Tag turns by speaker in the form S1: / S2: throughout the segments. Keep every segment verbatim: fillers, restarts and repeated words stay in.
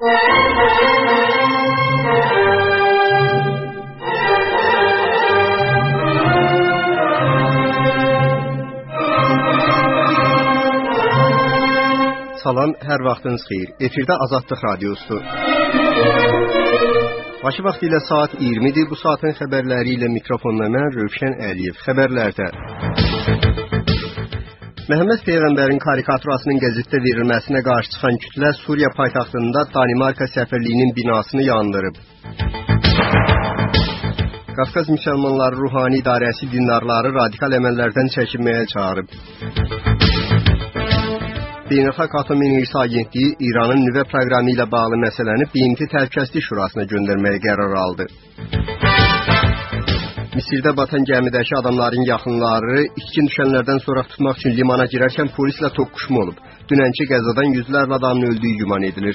S1: Salam, hər vaxtınız xeyir. Efirdə Azadlıq Radiosu. Bakı vaxtı ilə saat iyirmidir. Bu saatın xəbərləri ilə mikrofonla mən Rövşən Əliyev. Xəbərlərdə Məhəmməd Peyğəmbərin karikaturasının qəzetdə verilməsinə qarşı çıxan kütlə Suriya paytaxtında Danimarka səfirliyinin binasını yandırıb. Qafqaz müsəlmanları ruhani idarəsi dindarları radikal əməllərdən çəkinməyə çağırıb. Beynəlxalq Atom Enerjisi Agentliyi İranın nüvə proqramı ilə bağlı məsələni B M T Təhlükəsizlik Şurasına göndərməyə qərar aldı. Misirdə batan gəmidəki adamların yaxınları itkin düşənlərdən sonra tutmaq üçün limana girərkən polislə toqquşma olub. Dünənki qəzadan yüzlərlə adamın öldüyü güman edilir.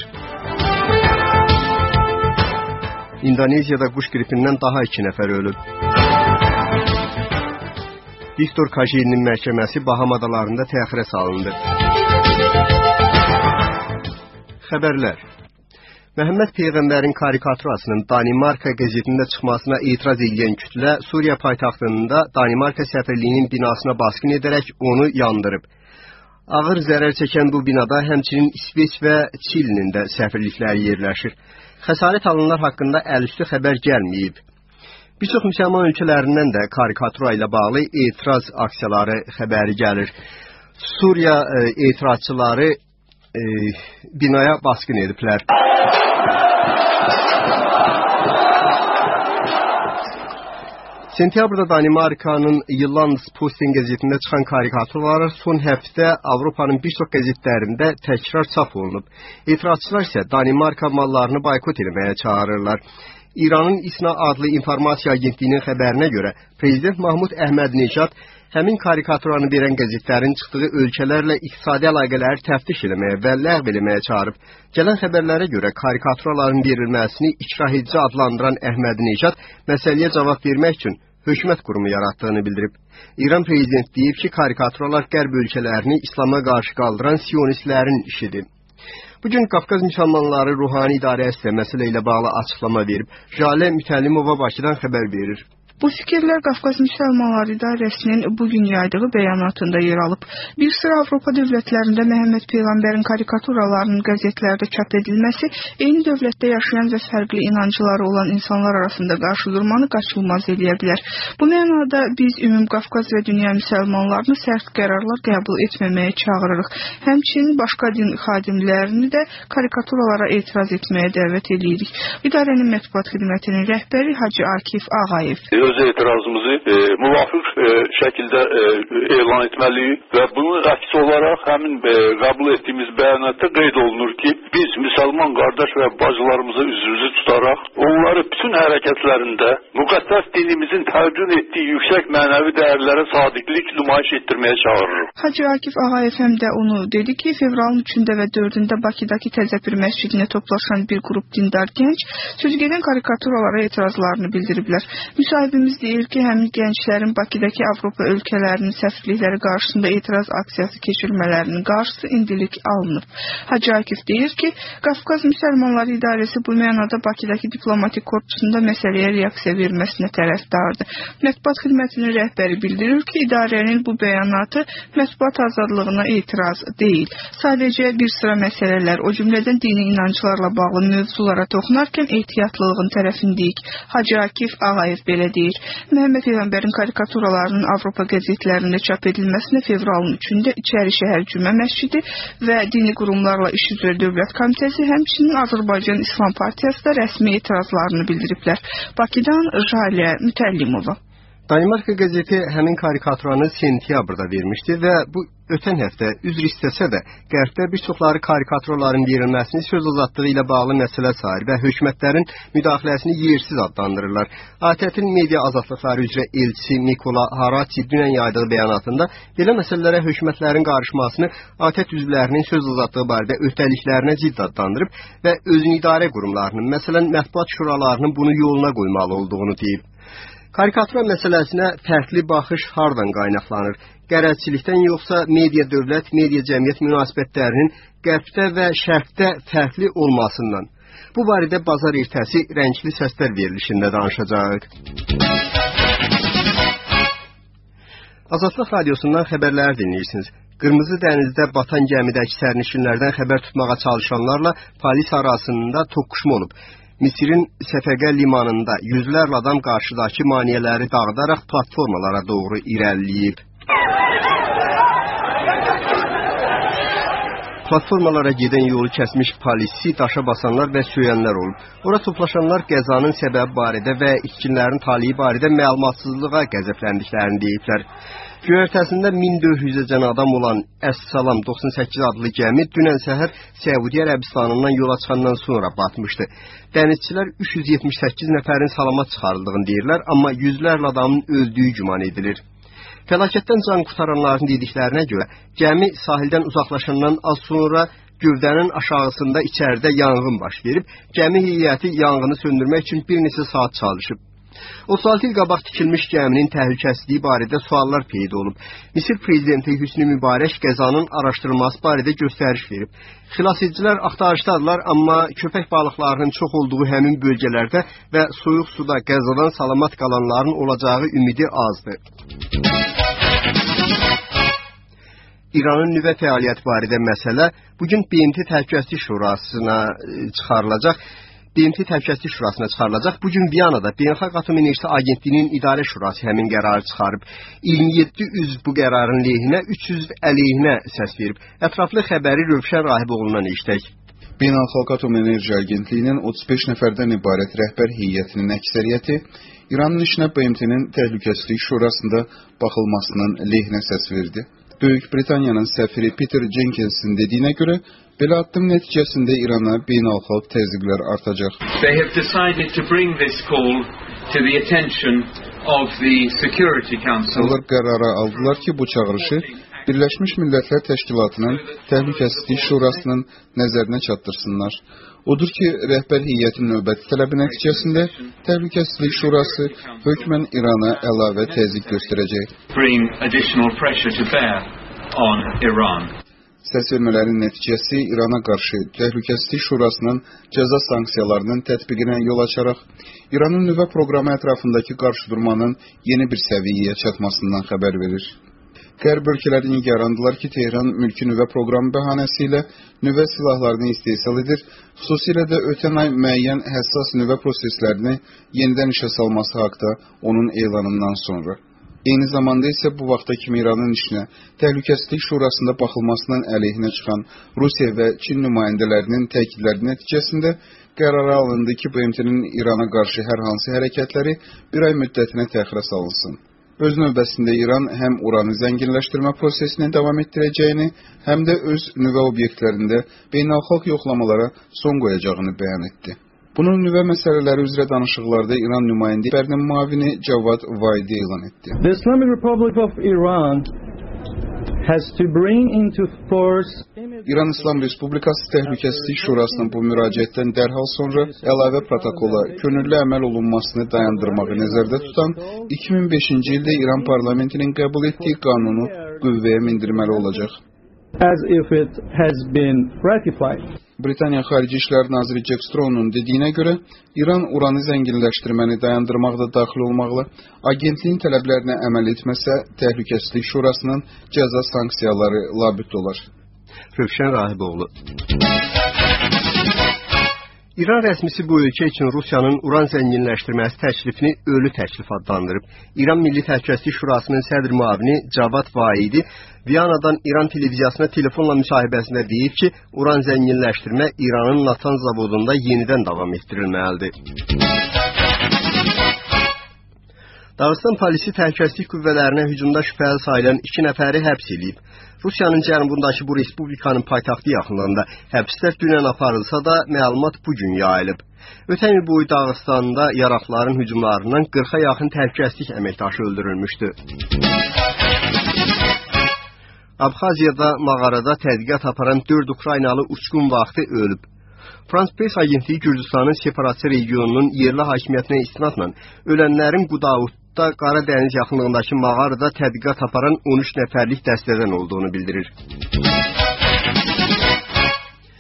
S1: İndoneziyada quş qripindən daha iki nəfər ölüb. Viktor Kajinin məhkəməsi Baham adalarında təxirə salındı. Xəbərlər. Məhəmməd Peyğəmbərin karikaturasının Danimarka qəzetində çıxmasına etiraz edən kütlə Suriya paytaxtında Danimarka səfirliyinin binasına basqın edərək onu yandırıb. Ağır zərər çəkən bu binada həmçinin İsveç və Çilinin də səfirlikləri yerləşir. Xəsarət alanlar haqqında əlüstü xəbər gəlməyib. Bir çox müsəlman ölkələrindən də karikatura ilə bağlı etiraz aksiyaları xəbəri gəlir. Suriya e, etirazçıları e, binaya basqın ediblər. Sentyabrda Danimarkanın Jyllands-Posten qəzetində çıxan karikaturalar son həftə Avropanın bir çox qəzetlərində təkrar çap olunub. Etirazçılar isə Danimarka mallarını boykot etməyə çağırırlar. İranın İSNA adlı informasiya agentliyinin xəbərinə görə Prezident Mahmud Əhmədinecad həmin karikaturanı verən qəzetlərin çıxdığı ölkələrlə iqtisadi əlaqələri təftiş etməyə və ləğv etməyə çağırıb. Gələn xəbərlərə görə karikaturaların verilməsini ikrah edici adlandıran Əhmədinecad məsələyə cavab vermək üçün hökumət qurumu yaratdığını bildirib. İran prezidenti deyib ki, karikaturalar qərb ölkələrini İslama qarşı qaldıran siyonistlərin işidir. Bugün Qafqaz müsəlmanları ruhani idarəsi də məsələ ilə bağlı açıqlama verib. Jalə Mütəllimova Bakıdan xəbər verir.
S2: Bu fikirlər Qafqaz Müsəlmanları İdarəsinin bugün yaydığı bəyanatında yer alıb. Bir sıra Avropa dövlətlərində Məhəmməd Peyğəmbərin karikaturalarının qəzetlərdə çap edilməsi eyni dövlətdə yaşayan və fərqli inancları olan insanlar arasında qarşıdurmanı qaçılmaz eləyə bilər. Bu mənada biz ümum Qafqaz və dünya müsəlmanlarını sərt qərarlar qəbul etməməyə çağırırıq. Həmçinin başqa din xadimlərini də karikaturalara etiraz etməyə dəvət edirik. İdarənin mətbuat xidmətinin rəhbəri Hacı Akif Ağayev.
S3: Öz etirazımızı e, müvafiq e, şəkildə e, elan etməliyik və bunun əks olaraq həmin e, qəbul etdiyimiz bəyanatda qeyd olunur ki, biz müsəlman qardaş və bacılarımızı üzümüzü tutaraq onları bütün hərəkətlərində müqəddəs dinimizin təqdim etdiyi yüksək mənəvi dəyərlərə sadiqlik nümayiş etdirməyə çağırırıq.
S2: Hacı Akif Ağayev həm də onu dedi ki, fevralın üçündə və dördündə Bakıdakı Təzəpir məscidinə toplaşan bir qrup dindar gənc sözgedən karikaturalara etirazlarını bildiriblər. Müsahibimiz deyir ki, həmin gənclərin Bakıdakı Avropa ölkələrinin səfirlikləri qarşısında etiraz aksiyası keçirmələrinin qarşısı indilik alınıb. Hacı Akif deyir ki, Qafqaz Müsəlmanları İdarəsi bu mənada Bakıdakı diplomatik korpusunda məsələyə reaksiya verməsinə tərəfdardır. Mətbuat xidmətinin rəhbəri bildirir ki, idarənin bu bəyanatı mətbuat azadlığına etiraz deyil. Sadəcə bir sıra məsələlər, o cümlədən dini inanclarla bağlı mövzulara toxunarkən ehtiyatlılığın tərəfindəyik. Hacı Akif Ağayev belə deyir. Məhəmməd Peyğəmbərin karikaturalarının Avropa qəzetlərində çap edilməsinə fevralın üçündə İçəri şəhər Cümə məscidi və dini qurumlarla iş üzrə Dövlət Komitəsi, həmçinin Azərbaycan İslam Partiyası da rəsmi etirazlarını bildiriblər. Bakıdan Jalə Mütəllimova.
S1: Danimarka qəzeti həmin karikaturanı sentyabrda vermişdi və bu ötən həftə üzr istəsə də qərbdə bir çoxları karikaturaların verilməsini söz azadlığı ilə bağlı məsələ sayır və hökumətlərin müdaxiləsini yersiz adlandırırlar. A T T-in media azadlıqları üzrə elçisi Mikola Haraçi dünən yaydığı bəyanatında belə məsələlərə hökumətlərin qarışmasını A T T üzvlərinin söz azadlığı barədə öhdəliklərinə zidd adlandırıb və özünü idarə qurumlarının, məsələn mətbuat şuralarının bunu yoluna qoymalı olduğunu deyib. Karikatura məsələsinə fərqli baxış hardan qaynaqlanır? Qərəzçilikdən yoxsa media dövlət, media cəmiyyət münasibətlərinin qərbdə və şərqdə fərqli olmasından? Bu barədə bazar ertəsi Rəngli Səslər verilişində danışacaq. Azadlıq radiosundan xəbərlər dinləyirsiniz. Qırmızı dənizdə batan gəmidəki sərnişinlərdən xəbər tutmağa çalışanlarla polis arasında toqquşma olub. Misirin Səfəqə limanında yüzlərlə adam qarşıdakı maneələri dağıdaraq platformalara doğru irəliləyib. Platformalara gedən yolu kəsmiş polisi daşa basanlar və söyənlər olub. Ora toplaşanlar qəzanın səbəbi barədə və itkinlərin taliyi barədə məlumatsızlığa qəzəbləndiklərini deyiblər. Göyərtəsində min dörd yüzəcən adam olan Əs-Salam doxsan səkkiz adlı gəmi dünən səhər Səudiyyə Ərəbistanından yola çıxandan sonra batmışdı. Dənizçilər üç yüz yetmiş səkkiz nəfərin salamat çıxarıldığını deyirlər, amma yüzlərlə adamın öldüyü güman edilir. Fəlakətdən can qutaranların dediklərinə görə gəmi sahildən uzaqlaşandan az sonra gövdənin aşağısında içəridə yanğın baş verib, gəmi heyəti yanğını söndürmək üçün bir neçə saat çalışıb. otuz altı il qabaq tikilmiş gəminin təhlükəsizliyi barədə suallar peyda olub. Misir prezidenti Hüsnü Mübarək qəzanın araşdırılması barədə göstəriş verib. Xilasedicilər axtarışdadırlar, amma köpək balıqlarının çox olduğu həmin bölgələrdə və soyuq suda qəzadan salamat qalanların olacağı ümidi azdır. İranın nüvə fəaliyyəti barədə məsələ bugün B M T Təhlükəsizlik Şurasına çıxarılacaq. B M T Təhlükəsizlik Şurasına çıxarılacaq. Bugün Viyanada Beynəlxalq Atom Enerjisi Agentliyinin İdarə Şurası həmin qərarı çıxarıb. iyirmi yeddi üzv bu qərarın lehinə, üç yüz əleyhinə səs verib. Ətraflı xəbəri Rövşən Rahiboğlu'ndan eşitək.
S4: Beynəlxalq Atom Enerji Agentliyinin otuz beş nəfərdən ibarət rəhbər heyətinin əksəriyyəti İranın işinə B M T'nin Təhlükəsizlik Şurasında baxılmasının lehinə səs verdi. Böyük Britaniyanın səfiri Peter Jenkins'in dediyinə görə, belə addım nəticəsində İrana beynəlxalq təzyiqlər artacaq.
S5: They have decided to bring this call to the attention of the Security Council.
S4: Onlar qərara aldılar ki, bu çağırışı Birləşmiş Millətlər Təşkilatının Təhlükəsizlik Şurasının nəzərinə çatdırsınlar. Odur ki, rəhbər heyətin növbəti tələbi nəticəsində Təhlükəsizlik Şurası hökmən İrana əlavə təzyiq göstərəcək.
S5: Bring additional pressure to bear on Iran.
S4: Səsvermələrin nəticəsi İrana qarşı Təhlükəsizlik Şurasının cəza sanksiyalarının tətbiqinə yol açaraq İranın nüvə proqramı ətrafındakı qarşıdurmanın yeni bir səviyyəyə çatmasından xəbər verir. Qərb ölkələri nigarandılar ki, Tehran mülki nüvə proqramı bəhanəsi ilə nüvə silahlarını istehsal edir, xüsusilə də ötən ay müəyyən həssas nüvə proseslərini yenidən işə salması haqda onun elanından sonra. Eyni zamanda isə bu vaxta kimi İranın işinə Təhlükəsizlik Şurasında baxılmasının əleyhinə çıxan Rusiya və Çin nümayəndələrinin təkidləri nəticəsində qərara alındı ki, B M T'nin İrana qarşı hər hansı hərəkətləri bir ay müddətinə təxirə salınsın. Öz növbəsində İran həm uranı zənginləşdirmə prosesini davam etdirəcəyini, həm də öz nüvə obyektlərində beynəlxalq yoxlamalara son qoyacağını bəyan etdi. Bunun nüvə məsələləri üzrə danışıqlarda İran nümayəndələrinin müavini Cavad Vahidi elan etdi.
S6: The Islamic Republic of Iran has to bring into force
S4: İran İslam Respublikası Təhlükəsizlik Şurasının bu müraciətdən dərhal sonra əlavə protokola könüllü əməl olunmasını dayandırmağı nəzərdə tutan iki min beşinci ildə İran parlamentinin qəbul etdiyi qanunu qüvvəyə mindirməli olacaq.
S6: As if it has been ratified.
S4: Britaniya Xarici İşlər Naziri Jack Straw'un dediyinə görə, İran uranı zənginləşdirməni dayandırmaqda daxil olmaqla, agentliyin tələblərinə əməl etməsə, Təhlükəsizlik Şurasının cəza sanksiyaları labüd olar.
S1: Rövşən Rahiboğlu. İran rəsmisi bu ölkə üçün Rusiyanın uran zənginləşdirməsi təklifini ölü təklif adlandırıb. İran Milli Təhlükəsizlik Şurasının sədr müavini Cavad Vahidi Viyanadan İran televiziyasına telefonla müsahibəsində deyib ki, uran zənginləşdirmə İranın Natan zavodunda yenidən davam etdirilməlidir. Dağıstan polisi təhlükəsizlik qüvvələrinə hücumda şübhəli sayılan iki nəfəri həbs edib. Rusiyanın cənubundakı bu respublikanın paytaxtı yaxınlığında həbslər dünən aparılsa da məlumat bugün yayılıb. Ötən il boyu Dağıstanda yaraqların hücumlarından qırxa yaxın təhlükəsizlik əməkdaşı öldürülmüşdü. Abxaziyada mağarada tədqiqat aparan dörd Ukraynalı uçqun vaxtı ölüb. Frans Press agentliyi Gürcüstanın separatçı regionunun yerli hakimiyyətinə istinadla ölənlərin Qudavudda Qara Dəniz yaxınlığındakı mağarada tədqiqat aparan on üç nəfərlik dəstədən olduğunu bildirir.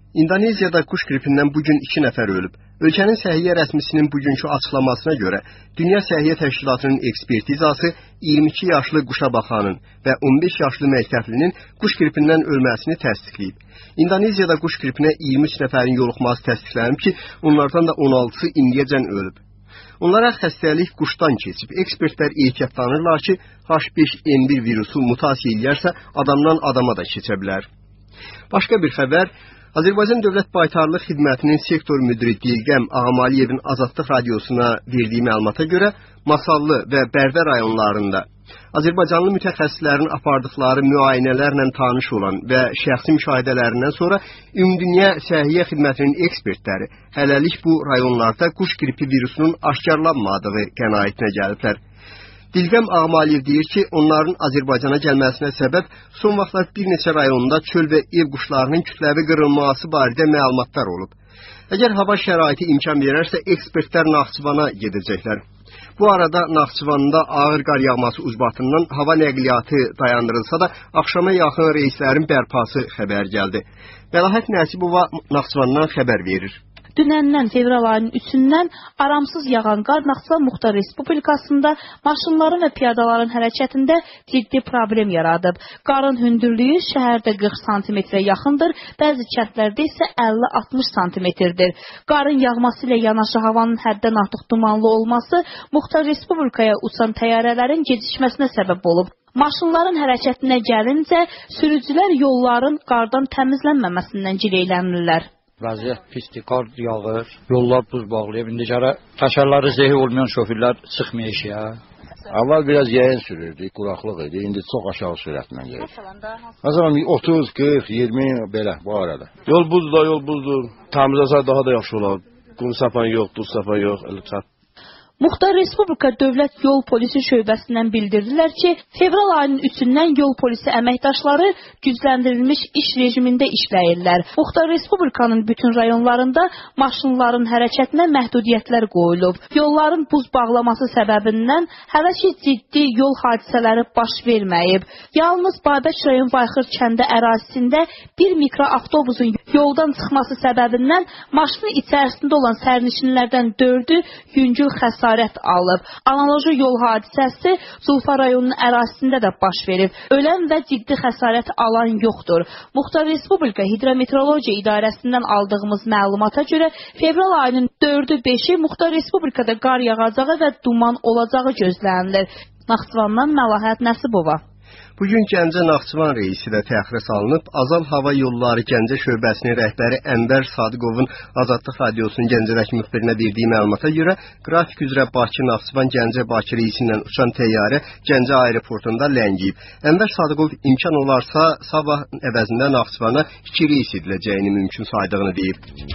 S1: İndoneziyada quş qripindən bugün iki nəfər ölüb. Ölkənin səhiyyə rəsmisinin bugünkü açıqlamasına görə, Dünya Səhiyyə Təşkilatının ekspertizası iyirmi iki yaşlı quşa baxanın və on beş yaşlı məktəblinin quş qripindən ölməsini təsdiqləyib. İndoneziyada quş qripinə iyirmi üç nəfərin yoluxması təsdiqlənib ki, onlardan da on altısı indiyəcən ölüb. Onlara xəstəlik quşdan keçib. Ekspertlər ehtiyatlanırlar ki, H beş N bir virusu mutasiya edərsə, adamdan adama da keçə bilər. Başqa bir xəbər, Azərbaycan Dövlət Baytarlıq Xidmətinin sektor müdiri Dilgəm Ağamaliyevin Azadlıq Radiosuna verdiyi məlumata görə Masallı və Bərdə rayonlarında Azərbaycanlı mütəxəssislərin apardıqları müayinələrlə tanış olan və şəxsi müşahidələrindən sonra Ümumdünya Səhiyyə Xidmətinin ekspertləri hələlik bu rayonlarda quş qripi virusunun aşkarlanmadığı qənaətinə gəliblər. Dilgəm Ağamaliyev deyir ki, onların Azərbaycana gəlməsinə səbəb son vaxtlar bir neçə rayonda çöl və ev quşlarının kütləvi qırılması barədə məlumatlar olub. Əgər hava şəraiti imkan verərsə, ekspertlər Naxçıvana gedəcəklər. Bu arada Naxçıvanda ağır qar yağması ucbatından hava nəqliyyatı dayandırılsa da, axşama yaxın reyslərin bərpası xəbər gəldi. Məlahət Nəsibova Naxçıvandan xəbər verir.
S7: Dünəndən fevral ayının üçündən aramsız yağan qar Naxçıvan Muxtar Respublikasında maşınların və piyadaların hərəkətində ciddi problem yaradıb. Qarın hündürlüyü şəhərdə qırx santimetrə yaxındır, bəzi kəndlərdə isə əlli altmış santimetrdir. Qarın yağması ilə yanaşı havanın həddən artıq dumanlı olması Muxtar Respublikaya uçan təyyarələrin gecikməsinə səbəb olub. Maşınların hərəkətinə gəlincə, sürücülər yolların qardan təmizlənməməsindən gileylənirlər.
S8: Vəziyyət pisdir, qar yağır, yollar buz bağlayıb. İndi gələ təkərləri zehi olmayan şoförlər çıxmıyor işə.
S9: Əvvəl biraz yayın sürürdü, quraqlıq idi. İndi çox aşağı sürətlə gedir. Məsələn, otuz, qırx, iyirmi belə bu arada.
S10: Yol buzdur, yol buzdur. Təmizləsə daha da yaxşı olar. Qum sapan yox, duz sapan yox, elə çat.
S7: Muxtar Respublika Dövlət Yol Polisi şöbəsindən bildirdilər ki, fevral ayının üçündən yol polisi əməkdaşları gücləndirilmiş iş rejimində işləyirlər. Muxtar Respublikanın bütün rayonlarında maşınların hərəkətinə məhdudiyyətlər qoyulub. Yolların buz bağlaması səbəbindən hələ ki ciddi yol hadisələri baş verməyib. Yalnız Babək rayon Bayxır kəndi ərazisində bir mikroavtobusun yoldan çıxması səbəbindən maşının içərisində olan sərnişinlərdən dördü yüngül xəsarət alıb. Analoji yol hadisəsi Zulfa rayonunun ərazisində də baş verib. Ölən və ciddi xəsarət alan yoxdur. Muxtar Respublika Hidrometeorologiya İdarəsindən aldığımız məlumata görə fevral ayının dördü beşi Muxtar Respublikada qar yağacağı və duman olacağı gözlənilir. Naxçıvandan Məlahət Nəsibova.
S1: Bugün Gəncə Naxçıvan reysi də təxirə salınıb. Azal Hava Yolları Gəncə şöbəsinin rəhbəri Ənvər Sadıqovun Azadlıq Radiosunun Gəncədəki müxbirinə verdiyi məlumata görə qrafik üzrə Bakı-Naxçıvan-Gəncə-Bakı reysi ilə uçan təyyarə Gəncə aeroportunda ləngiyib. Ənvər Sadıqov imkan olarsa sabah əvəzində Naxçıvana iki reys ediləcəyini mümkün saydığını deyib.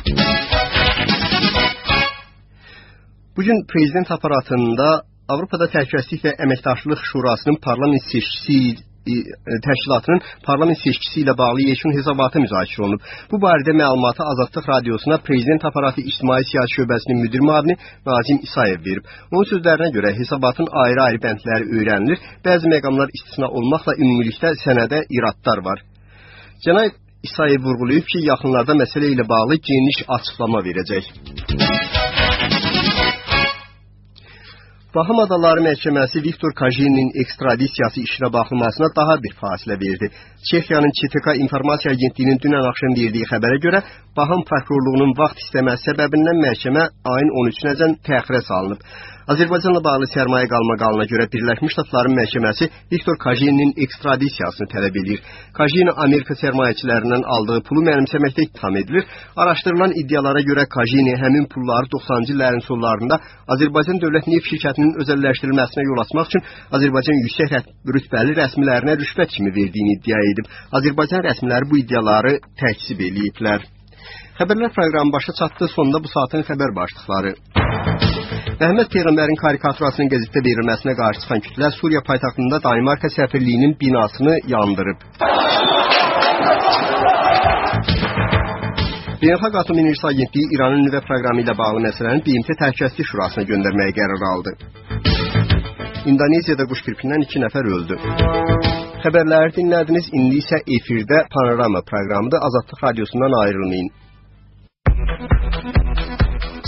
S1: Bugün prezident aparatında Avropada Təhlükəsizlik və Əməkdaşlıq Şurasının parlament seçkisi təşkilatının parlament seçkisi ilə bağlı yekun hesabatı müzakirə olunub. Bu barədə məlumatı Azadlıq Radiosuna Prezident Aparatı İctimai Siyasi Şöbəsinin müdir müavini Nazim İsayev verib. Onun sözlərinə görə hesabatın ayrı-ayrı bəndləri öyrənilir, bəzi məqamlar istisna olmaqla ümumilikdə sənədə iradlar var. Cənab İsayev vurğulayıb ki, yaxınlarda məsələ ilə bağlı geniş açıqlama verəcək. Baham Adaları Məhkəməsi Viktor Kajinin ekstradisiyası işinə baxılmasına daha bir fasilə verdi. Çexiyanın Ç T K İnformasiya Agentliyinin dünən axşam verdiyi xəbərə görə Baham Prokurorluğunun vaxt istəməsi səbəbindən məhkəmə ayın on üçünəcən təxirə salınıb. Azərbaycanla bağlı sərmayə qalmaqalına görə Birləşmiş Ştatların məhkəməsi Viktor Kajinin ekstradisiyasını tələb edir. Kajin Amerika sərmayəçilərindən aldığı pulu mənimsəməkdə ittiham edilir. Araşdırılan iddialara görə Kajini həmin pulları doxsanıncı illərin sonlarında Azərbaycan Dövlət Neft Şirkətinin özəlləşdirilməsinə yol açmaq üçün Azərbaycan yüksək rütbəli rəsmilərinə rüşvət kimi verdiyini iddia edib. Azərbaycan rəsmiləri bu iddiaları təkzib eləyiblər. Xəbərlər proqramı başa çatdı. Sonunda bu saatin xəbər başlıqları. Məhəmməd Peyğəmbərin karikaturasının qəzetdə verilməsinə qarşı çıxan kütlə Suriya paytaxtında Danimarka səfirliyinin binasını yandırıb. Beynəlxalq Atom Enerjisi Agentliyi İranın nüvə proqramı ilə bağlı məsələni B M T Təhlükəsizlik Şurasına göndərməyə qərar aldı. İndoneziyada quş qripindən iki nəfər öldü. Xəbərləri dinlədiniz. İndi isə efirdə Panorama proqramıdır. Azadlıq Radiosundan ayrılmayın.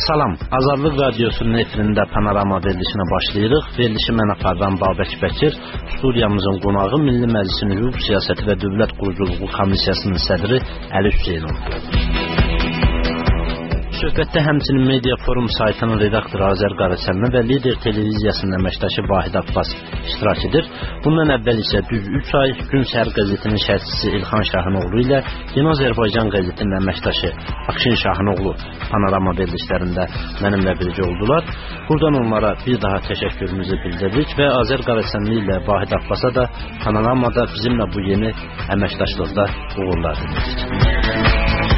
S11: Salam, Azadlıq Radiosunun efirində Panorama verilişinə başlayırıq. Verilişi mən aparan Babək Bəkir, studiyamızın qonağı Milli Məclisin Hüquq Siyasəti və Dövlət Quruculuğu Komissiyasının sədri Əli Hüseynov. Söhbətdə həmçinin Media Forum saytının redaktoru Azər Qarasəmli və Lider televiziyasının əməkdaşı Vahid Abbas iştirak edir. Bundan əvvəl isə düz üç ay Gün Səhər qəzetinin şərhçisi İlxan Şahinoğlu ilə Yeni Azərbaycan qəzetinin əməkdaşı Akşin Şahinoğlu Panorama verilişlərində mənimlə birgə oldular. Buradan onlara bir daha təşəkkürümüzü bildiririk və Azər Qarasəmli ilə Vahid Abbasa da Panoramada bizimlə bu yeni əməkdaşlıqda uğurlar dilirik.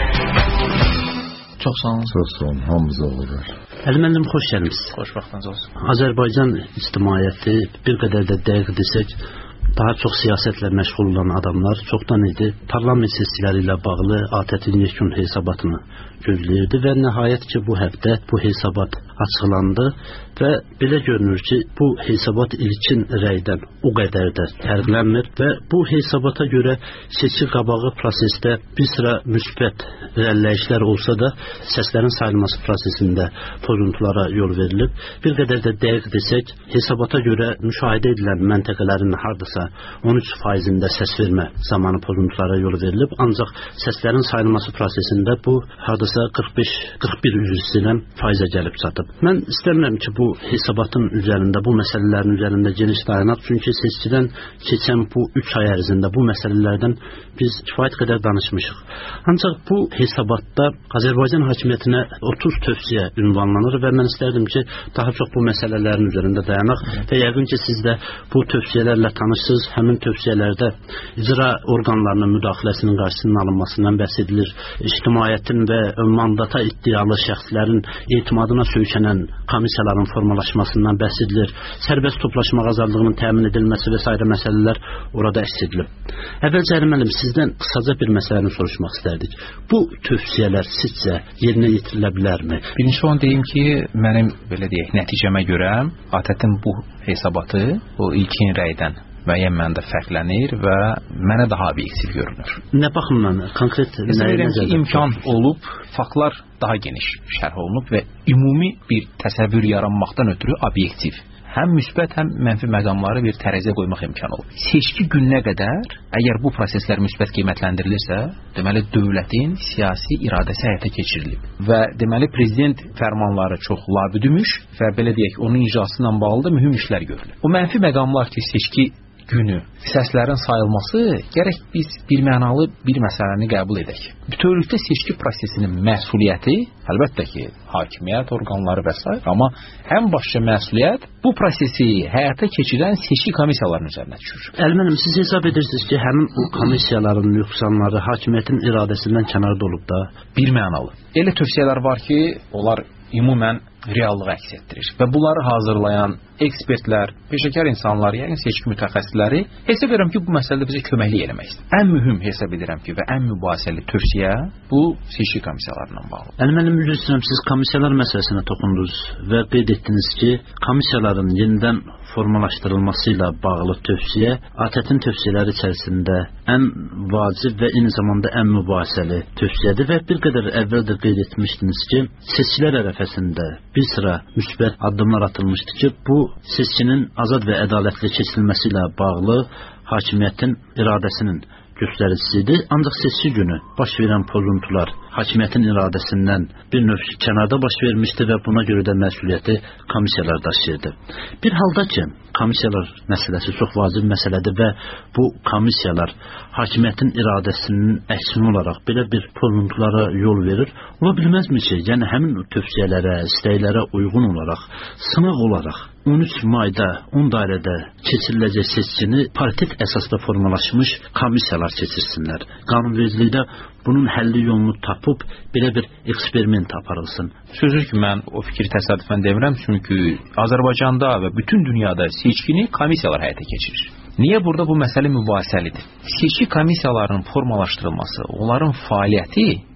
S12: Çox sağ olun.
S13: Çox sağ olun. Hamımıza olur.
S12: Əli müəllim, xoş gəlmisiniz.
S11: Xoş vaxtınız olsun.
S12: Azərbaycan ictimaiyyəti bir qədər də dəqiq desək, daha çox siyasətlə məşğul olan adamlar çoxdan idi parlament seçkiləri ilə bağlı ATƏT-in yekun hesabatını gözləyirdi və nəhayət ki, bu həftə bu hesabat açıqlandı və belə görünür ki, bu hesabat ilkin rəydən o qədər də fərqlənmir və bu hesabata görə seçki qabağı prosesdə bir sıra müsbət irəliləyişlər olsa da səslərin sayılması prosesində pozuntulara yol verilib. Bir qədər də dəqiq desək, hesabata görə müşahidə edilən məntəqələrin hardasa on üç faizində səs vermə zamanı pozuntulara yol verilib, ancaq səslərin sayılması prosesində bu hardasa qırx beş qırx bir üzrəsindən faizə gəlib çatıb. Mən istəmirəm ki, bu hesabatın üzərində, bu məsələlərin üzərində geniş dayanaq, çünki seçkidən keçən bu üç ay ərzində bu məsələlərdən biz kifayət qədər danışmışıq. Ancaq bu hesabatda Azərbaycan hakimiyyətinə otuz tövsiyə ünvanlanır və mən istərdim ki, daha çox bu məsələlərin üzərində dayanaq və yəqin ki, siz də bu tövsiyələrlə tanışsınız. Həmin tövsiyələrdə icra orqanlarının müdaxiləsinin qarşısının alınmasından bəhs edilir. İctimaiyyətin və mandata iddialı şəxslərin etimadına söykənən komissiyaların formalaşmasından bəhs edilir. Sərbəst toplaşmaq azadlığının təmin edilməsi və s. məsələlər orada əks edilib. Əvvəlcə Əli müəllim, sizdən qısaca bir məsələni soruşmaq istərdik. Bu tövsiyələr sizcə yerinə yetirilə bilərmi?
S14: Birinci onu deyim ki, mənim belə deyək, nəticəmə görə ATƏT-in bu hesabatı o ilkin rəydən müəyyən məndə fərqlənir və mənə daha obyektiv görünür.
S12: Nə baxımdan konkret
S14: nəyə imkan olub, faktlar daha geniş şərh olunub və ümumi bir təsəvvür yaranmaqdan ötürü obyektiv, həm müsbət, həm mənfi məqamları bir tərəziyə qoymaq imkanı olur. Seçki gününə qədər, əgər bu proseslər müsbət qiymətləndirilirsə, deməli dövlətin siyasi iradəsi həyata keçirilib və deməli prezident fərmanları çox labüdümüş və belə deyək, onun icrası ilə bağlı da mühüm işlər görülür. O mənfi məqamlar ki, seçki günü səslərin sayılması, gərək biz bir mənalı bir məsələni qəbul edək. Bütövlükdə seçki prosesinin məsuliyyəti, əlbəttə ki, hakimiyyət orqanları və s. amma ən başqa məsuliyyət bu prosesi həyata keçirən seçki komissiyalarının üzərinə düşür.
S12: Əli müəllim, siz hesab edirsiniz ki, həmin bu komissiyaların nüqsanları hakimiyyətin iradəsindən kənarda olub da?
S14: Bir mənalı. Elə tövsiyələr var ki, onlar ümumən reallığı əks etdirir və bunları hazırlayan ekspertlər, peşəkar insanlar, yəni seçki mütəxəssisləri hesab edirəm ki, bu məsələdə bizə köməklik eləmək istəyir. Ən mühüm hesab edirəm ki, və ən mübahisəli tövsiyə bu seçki komissiyalarına bağlı.
S12: Əli müəllim, üzr istəyirəm, siz komissiyalar məsələsinə toxundunuz və qeyd etdiniz ki, komissiyaların yenidən formalaşdırılması ilə bağlı tövsiyə ATƏT-in tövsiyələri içərisində ən vacib və eyni zamanda ən mübahisəli tövsiyədir və bir qədər əvvəl də qeyd etmişdiniz ki, seçkilər ərəfəsində bir sıra müsbət addımlar atılmışdı ki, bu seçkinin azad və ədalətli keçirilməsi ilə bağlı hakimiyyətin iradəsinin göstəricisidir. Ancaq seçki günü baş verən pozuntular hakimiyyətin iradəsindən bir növ kənarda baş vermişdi və buna görə də məsuliyyəti komissiyalar daşıyırdı. Bir halda ki, komissiyalar məsələsi çox vacib məsələdir və bu komissiyalar hakimiyyətin iradəsinin əksini olaraq belə bir pozuntulara yol verir. Ola bilməzmi ki, yəni həmin tövsiyələrə, istəklərə uyğun olaraq, sınaq olaraq on üç mayda on dairədə keçiriləcək seçkini paritet əsasda formalaşmış komissiyalar keçirsinlər. Qanunvericilikdə bunun həlli yolunu tapıb belə bir eksperiment aparılsın.
S14: Sözür ki, mən o fikri təsadüfən demirəm, çünki Azərbaycanda və bütün dünyada seçkini komissiyalar həyata keçirir. Niyə burada bu məsələ mübahisəlidir? Seçki komissiyalarının formalaşdırılması, onların fəaliyyəti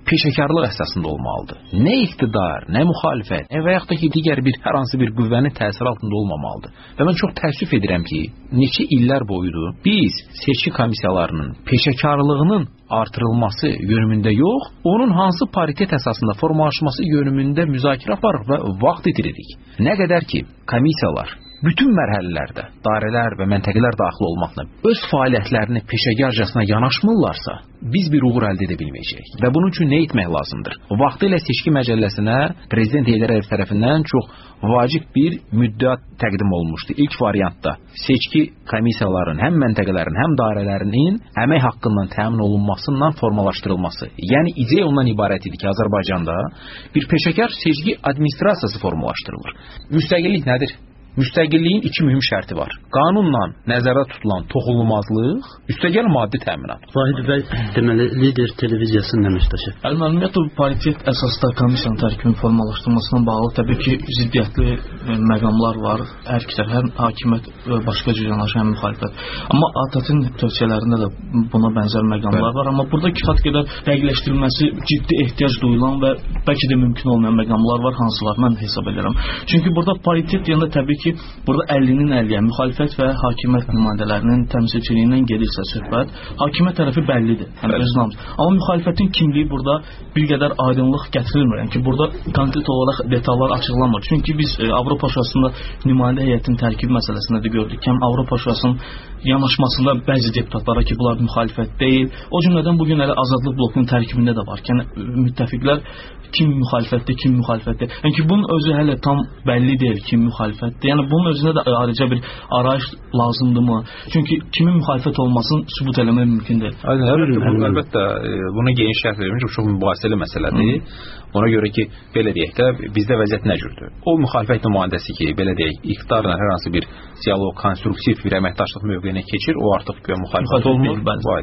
S14: peşəkarlıq əsasında olmalıdır. Nə iqtidar, nə müxalifət, nə və yaxud da ki, digər bir hər hansı bir qüvvənin təsiri altında olmamalıdır. Və mən çox təəssüf edirəm ki, neçə illər boyudur biz seçki komissiyalarının peşəkarlığının artırılması yönümündə yox, onun hansı paritet əsasında formalaşması yönümündə müzakirə aparıq və vaxt itiririk. Nə qədər ki, komissiyalar bütün mərhələlərdə dairələr və məntəqələr daxil olmaqla öz fəaliyyətlərini peşəkarcasına yanaşmırlarsa, biz bir uğur əldə edə bilməyəcəyik. Və bunun üçün nə etmək lazımdır? Vaxtilə seçki məcəlləsinə Prezident Heydər Əliyev tərəfindən çox vacib bir müddət təqdim olunmuşdu. İlk variantda seçki komissiyaların həm məntəqələrin, həm dairələrinin əmək haqqından təmin olunmasından formalaşdırılması. Yəni ideya ondan ibarət idi ki, Azərbaycanda bir peşəkar seçki administrasiyası formalaşdırılır. Müstəqillik nədir? Müstəqilliyin iki mühüm şərti var. Qanunla nəzərdə tutulan toxunulmazlıq, üstəgəl maddi təminat.
S12: Vahid bəy, deməli, lider televiziyasının əməkdaşı.
S13: Ümumiyyətlə, paritet əsasda komissiyanın tərkibinin formalaşdırılmasına bağlı təbii ki, ziddiyyətli e, məqamlar var. Hər ikisi, həm hakimiyyət, başqa cür yanaşı, həm müxalifət. Amma ATƏT-in tövsiyələrində də buna bənzər məqamlar Bəli. var. Amma burada kifayət qədər dəqiqləşdirilməsi ciddi ehtiyac duyulan və bəlkə də mümkün olmayan məqamlar var, hansılar mən hesab edirəm. Çünki burada paritet deyəndə təbii ki, burada əlinin əlliyə müxalifət və hakimiyyət nümayəndələrinin təmsilçiliyindən gedirsə söhbət, hakimiyyət tərəfi bəllidir. Yəni öz namı. Amma müxalifətin kimliyi burada bir qədər aydınlıq gətirilmir. Yəni ki, burada konkret olaraq detallar açıqlanmır. Çünki biz e, Avropa Şurasında nümayəndə heyətinin tərkibi məsələsində də gördük. Həm Avropa Şurasının yanaşmasında bəzi deputatlara ki, bunlar müxalifət deyil. O cümlədən bugün elə Azadlıq blokunun tərkibində də var. Yəni müttəfiqlər kim müxalifətdir, kim müxalifətdir. Yəni ki, bunun özü hələ tam bəlli deyil kim müxalifətdir. Yəni bunun özünə də ayrıca bir arayış lazımdırmı? Çünki kimin müxalifət olmasını sübut eləmək mümkün deyil.
S14: Aynen, əlbəttə buna geniş şərh verilmiş, çox mübahisəli məsələdir. Ona görə ki, belə deyək də, bizdə vəziyyət nə cürdür? O müxalifət nümayəndəsi ki, belə deyək, iqtidarla hər hansı bir dialoq, konstruktiv bir əməkdaşlıq mövqeyinə keçir, o artıq güya müxalifət olmur.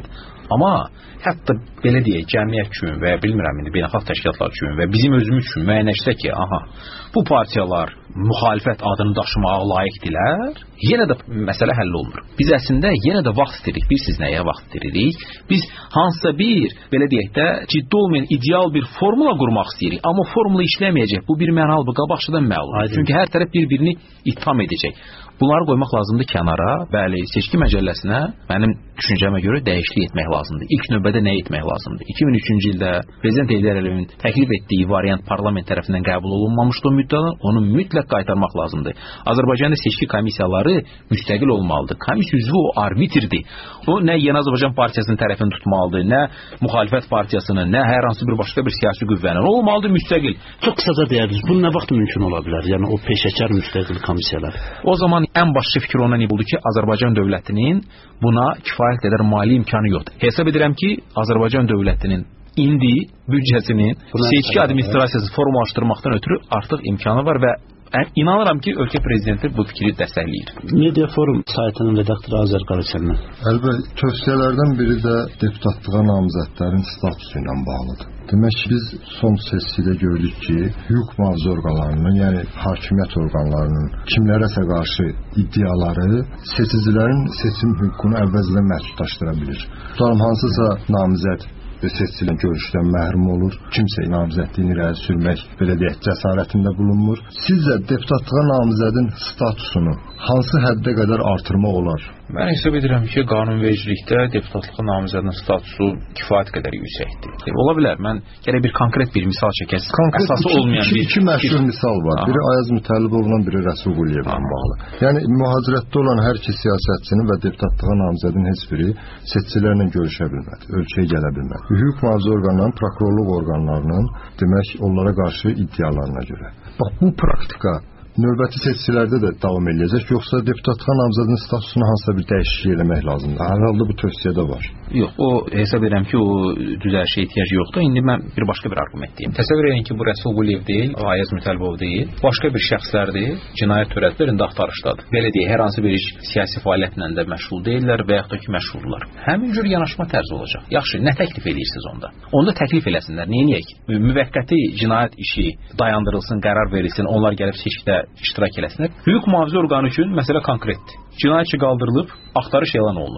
S14: Amma hətta belə deyək, cəmiyyət üçün və ya bilmirəm indi beynəlxalq təşkilatlar üçün və bizim özümüz üçün müəyyənləşsə ki, aha, bu partiyalar müxalifət adını daşımağa layiqdirlər, yenə də məsələ həll olunur. Biz əslində yenə də vaxt istəyirik. Bilirsiniz nəyə vaxt istəyirik? Biz hansısa bir, belə deyək də, ciddi olmayan ideal bir formula qurmaq istəyirik. Amma formula işləməyəcək. Bu bir mənalıdır, qabaqçıdan məlum. Çünki hər tərəf bir-birini ittiham edəcək. Bunları qoymaq lazımdır kənara. Bəli, seçki məcəlləsinə mənim düşüncəmə görə dəyişiklik etmək lazımdır. İlk növbədə nə etmək lazımdır? iki min üçüncü ildə Prezident Heydər Əliyevin təklif etdiyi variant parlament tərəfindən qəbul olunmamışdı o müddətdə. Onu mütləq qaytarmaq lazımdır. Azərbaycanda seçki komissiyaları müstəqil olmalıdır. Komissiya üzvü o arbitrdir. O nə Yeni Azərbaycan Partiyasının tərəfini tutmalıdır, nə müxalifət partiyasının, nə hər hansı bir başqa bir siyasi qüvvənin. O olmalıdır müstəqil.
S12: Çox qısaca deyərdiniz. Bu nə vaxt mümkün ola bilər? Yəni o peşəkar müstəqil komissiyalar.
S14: O zaman ən başlı fikir ondan iboldu ki, Azərbaycan dövlətinin buna kifayət qədər mali imkanı yoxdur. Hesab edirəm ki, Azərbaycan dövlətinin indi büdcəsinin seçki administrasiyası formalaşdırmaqdan ötürü artıq imkanı var və inanıram ki, ölkə prezidenti bu fikri dəstəkləyir.
S12: Media Forum saytının redaktoru Azər Qarasəndən.
S15: Əlbəttə, tövsiyələrdən biri də deputatlığa namizədlərin statusu ilə bağlıdır. Demək ki, biz son sessidə gördük ki, hüquq mühafizə orqanlarının, yəni hakimiyyət orqanlarının kimlərəsə qarşı iddiaları seçicilərin seçim hüququnu əvvəzlə məhdudlaşdıra bilir. Tutalım, hansısa namizəd və seçilən görüşdən məhrum olur. Kimsə namizədliyini irəli sürmək, belə deyək, cəsarətində bulunmur. Sizcə deputatlığa namizədin statusunu hansı həddə qədər artırmaq olar?
S14: Mən hesab edirəm ki, qanunvericilikdə deputatlığa namizədin statusu kifayət qədər yüksəkdir. Ola bilər, mən gərək bir konkret bir misal çəkəsin.
S15: Konkret
S14: əsası
S15: iki,
S14: olmayan
S15: iki,
S14: bir...
S15: iki məşhur misal var. Aha. Biri Ayaz Mütəllibovla, biri Rəsul Quliyevlə bağlı. Yəni, mühacirətdə olan hər iki siyasətçinin və deputatlığa namizədin heç biri seçicilərlə görüşə bilmədi, ölkəyə gələ bilmədi. Hüquq mühafizə orqanlarının, prokurorluq orqanlarının, demək, onlara qarşı iddialarına görə. Bax, bu praktika növbəti seçkilərdə də davam edəcək, yoxsa deputatlığa namizədin statusunu hansısa bir dəyişiklik eləmək lazımdır? Hər halda bu tövsiyədə var.
S14: Yox, o hesab edirəm ki, o düzəlişə ehtiyac yoxdur. İndi mən bir başqa bir arqument deyim. Təsəvvür edin ki, bu Rəsul Quliyev deyil, Ayaz Mütəllibov deyil, başqa bir şəxslərdir, cinayət törətlər indi axtarışdadır. Belə deyək, hər hansı bir iş siyasi fəaliyyətlə də məşğul deyillər və yaxud da ki, məşğuldurlar. Həmin cür yanaşma tərzi olacaq. Yaxşı, nə təklif edirsiniz onda? Onda təklif eləsinlər. Neyniyək? Müvəqqəti cinayət işi dayandırılsın, qərar verilsin, onlar gəlib seçkidə iştirak eləsinlər. Hüquq mühafizə orqanı üçün məsələ konkretdir. Cinayətçi qaldırılıb, axtarış elan olunub.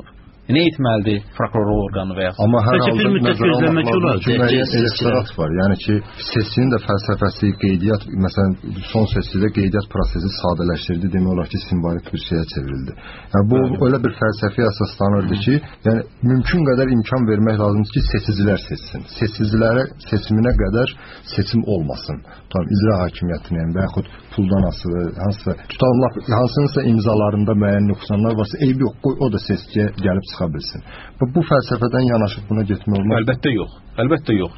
S14: Nə etməlidir prokuror orqanı və ya
S15: amma hər halda
S12: bir müddət gözləmək olar.
S15: Elektorat var. Yəni ki, sessinin də fəlsəfəsi, qeydiyyat, məsələn, son sessidə qeydiyyat prosesi sadələşdirdi, demək olar ki, simbolik bir şeyə çevrildi. Yəni bu Bəli. Öyle bir fəlsəfi əsaslanırdı ki, yəni mümkün qədər imkan vermək lazımdır ki, seçicilər seçsin. Seçicilərə seçiminə qədər seçim olmasın. Tamam, icra hakimiyyətinin və yaxud puldan asılı, hansısa tutalım, hansınsa imzalarında müəyyən nöqsanlar varsa, eyb yox, qoy o da seçkiyə gəlib çıxa bilsin. Və bu fəlsəfədən yanaşıb buna getmək olmaz.
S14: Əlbəttə yox. Əlbəttə yox.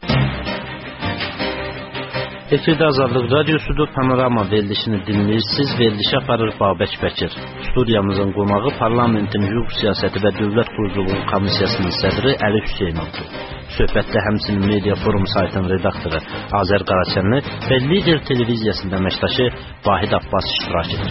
S11: Efirdə Azadlıq Radiosudur, Panorama verilişini dinləyirsiniz. Verilişi aparır Babək Bəkir. Studiyamızın qonağı Parlamentin Hüquq Siyasəti və Dövlət Quruculuğu Komissiyasının sədri Əli Hüseynovdur. Söhbətdə həmçinin Media Forum saytının redaktoru Azər Qaraçənli və Lider televiziyasının əməkdaşı Vahid Abbas iştirak edir.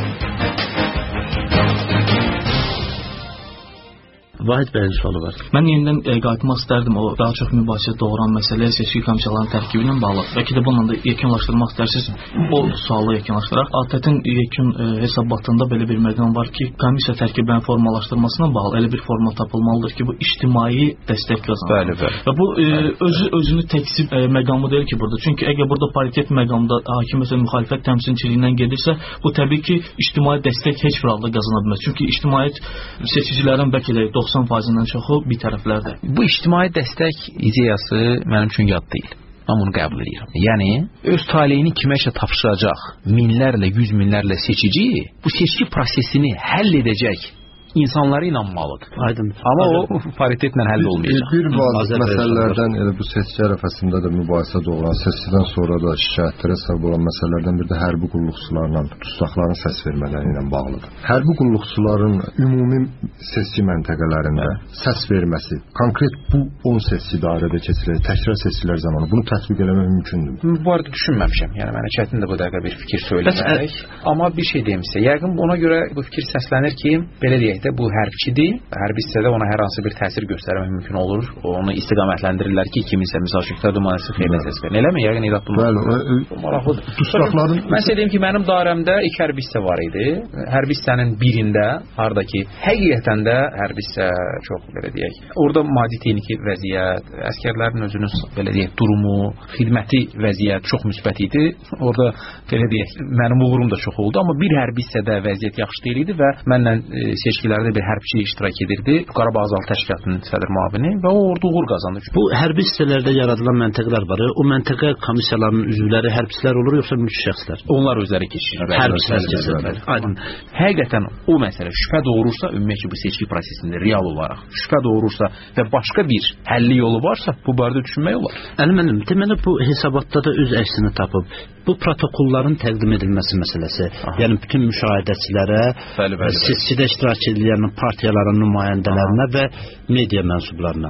S11: Vahid bəyin sualı var.
S13: Mən yenidən e, qayıtmaq istərdim o daha çox mübahisə doğuran məsələyə seçki komissiyalarının tərkibi ilə bağlı. Bəlkə də bununla da yekunlaşdırmaq istərsiniz. O sualı yekunlaşdıraq. ATƏT-in yekun e, hesabatında belə bir məqam var ki, komissiya tərkibinin formalaşdırmasına bağlı elə bir forma tapılmalıdır ki, bu ictimai dəstək qazansın.
S14: Bəli, bəli.
S13: Və bu e, özü özünü təksib e, məqamı deyil ki burada. Çünki əgər burada paritet məqamda hakimiyyət və müxalifət təmsilçiliyindən gedirsə, bu təbii ki, ictimai dəstək heç bir halda qazana bilməz. Çünki ictimaiyyət seçicilərin bəlkə də doxsan faizindən çoxu bir tərəflərdir.
S14: Bu ictimai dəstək ideyası mənim üçün yad deyil. Mən bunu qəbul edirəm. Yəni, öz taleyini kiməsə tapşıracaq minlərlə, yüz minlərlə seçici bu seçki prosesini həll edəcək insanlara inanmalıdır.
S12: Aydın.
S14: Amma o paritetlə həll olmayacaq.
S15: Bir bazı məsələlərdən elə bu seçki ərəfəsində də mübahisə doğuran, seçkidən sonra da şikayətlərə səbəb olan məsələlərdən biri də hərbi qulluqçularla tutsaxların səs vermələri ilə bağlıdır. Hərbi qulluqçuların ümumi seçki məntəqələrində səs verməsi, konkret bu on seçki dairədə keçirir, təkrar seçkilər zamanı bunu tətbiq eləmək mümkündür.
S14: Bu barədə düşünməmişəm. Yəni mənə çətindir bu dəqiqə bir fikir söyləmək. Amma bir şey deyim sizə. Yəqin ona görə bu fikir səslənir ki, belə deyək də bu hərbçidir. Hərbi hissədə ona hər hansı bir təsir göstərmək mümkün olur. Onu istiqamətləndirirlər ki, kiminsə misal şəkildə nümayəndəsi xeyrinə səs verir. Eləmi? Yəqin elə bu maraqlıdır.
S15: Tutsaxların
S14: mən sizə deyim ki, mənim dairəmdə iki hərbi hissə var idi. Hərbi hissənin birində, hardakı həqiqətən də hərbi hissə çox belə deyək. Orada maddi texniki vəziyyət, əskərlərin özünün belə deyək durumu, xidməti vəziyyət çox müsbət idi. Orada belə deyək mənim uğurum da çox oldu, amma bir hərbi hissədə vəziyyət yaxşı deyil idi və mənlə e, seçkilərdə bir hərbçi iştirak edirdi. Qarabağ Azadlıq Təşkilatının sədr müavini və o orada uğur qazandı.
S12: Bu hərbi hissələrdə yaradılan məntəqələr var. O məntəqə komissiyalarının üzvləri hərbçilər olur yoxsa mülki şəxslər?
S14: Onlar özləri keçir.
S12: Hərbçilər keçirlər.
S14: Aydın. Həqiqətən o məsələ şübhə doğurursa, ümumiyyətlə bu seçki prosesində real olaraq şübhə doğurursa və başqa bir həlli yolu varsa, bu barədə düşünmək olar.
S12: Əli mənim, deməli bu hesabatda da öz əksini tapıb. Bu protokolların təqdim edilməsi məsələsi, Aha. yəni bütün müşahidəçilərə,
S14: bəli, bəli,
S12: seçkidə iştirak edən partiyaların nümayəndələrinə Aha. və media mənsublarına.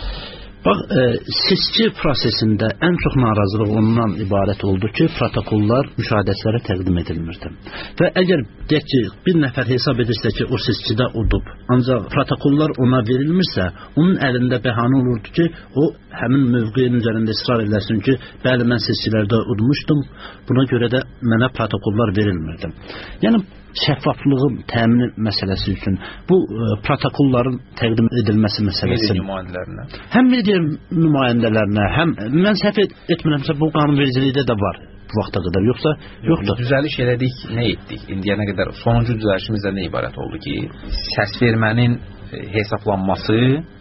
S12: Bax, e, seçki prosesində ən çox narazılıq ondan ibarət oldu ki, protokollar müşahidəçilərə təqdim edilmirdi. Və əgər deyək ki, bir nəfər hesab edirsə ki, o seçkidə udub, ancaq protokollar ona verilmirsə, onun əlində bəhanə olurdu ki, o həmin mövqeyin üzərində israr eləsin ki, bəli, mən seçkilərdə udmuşdum, buna görə də mənə protokollar verilmirdi. Yəni, şəffaflığın təmin məsələsi üçün bu e, protokolların təqdim edilməsi məsələsi.
S14: Media nümayəndələrinə.
S12: Həm media nümayəndələrinə, həm mən səhv et, etmirəmsə bu qanunvericilikdə də var bu vaxta qədər, yoxsa yoxdur.
S14: Düzəliş elədik, nə etdik? İndiyənə qədər sonuncu düzəlişimizdə nə ibarət oldu ki, səs vermənin hesablanması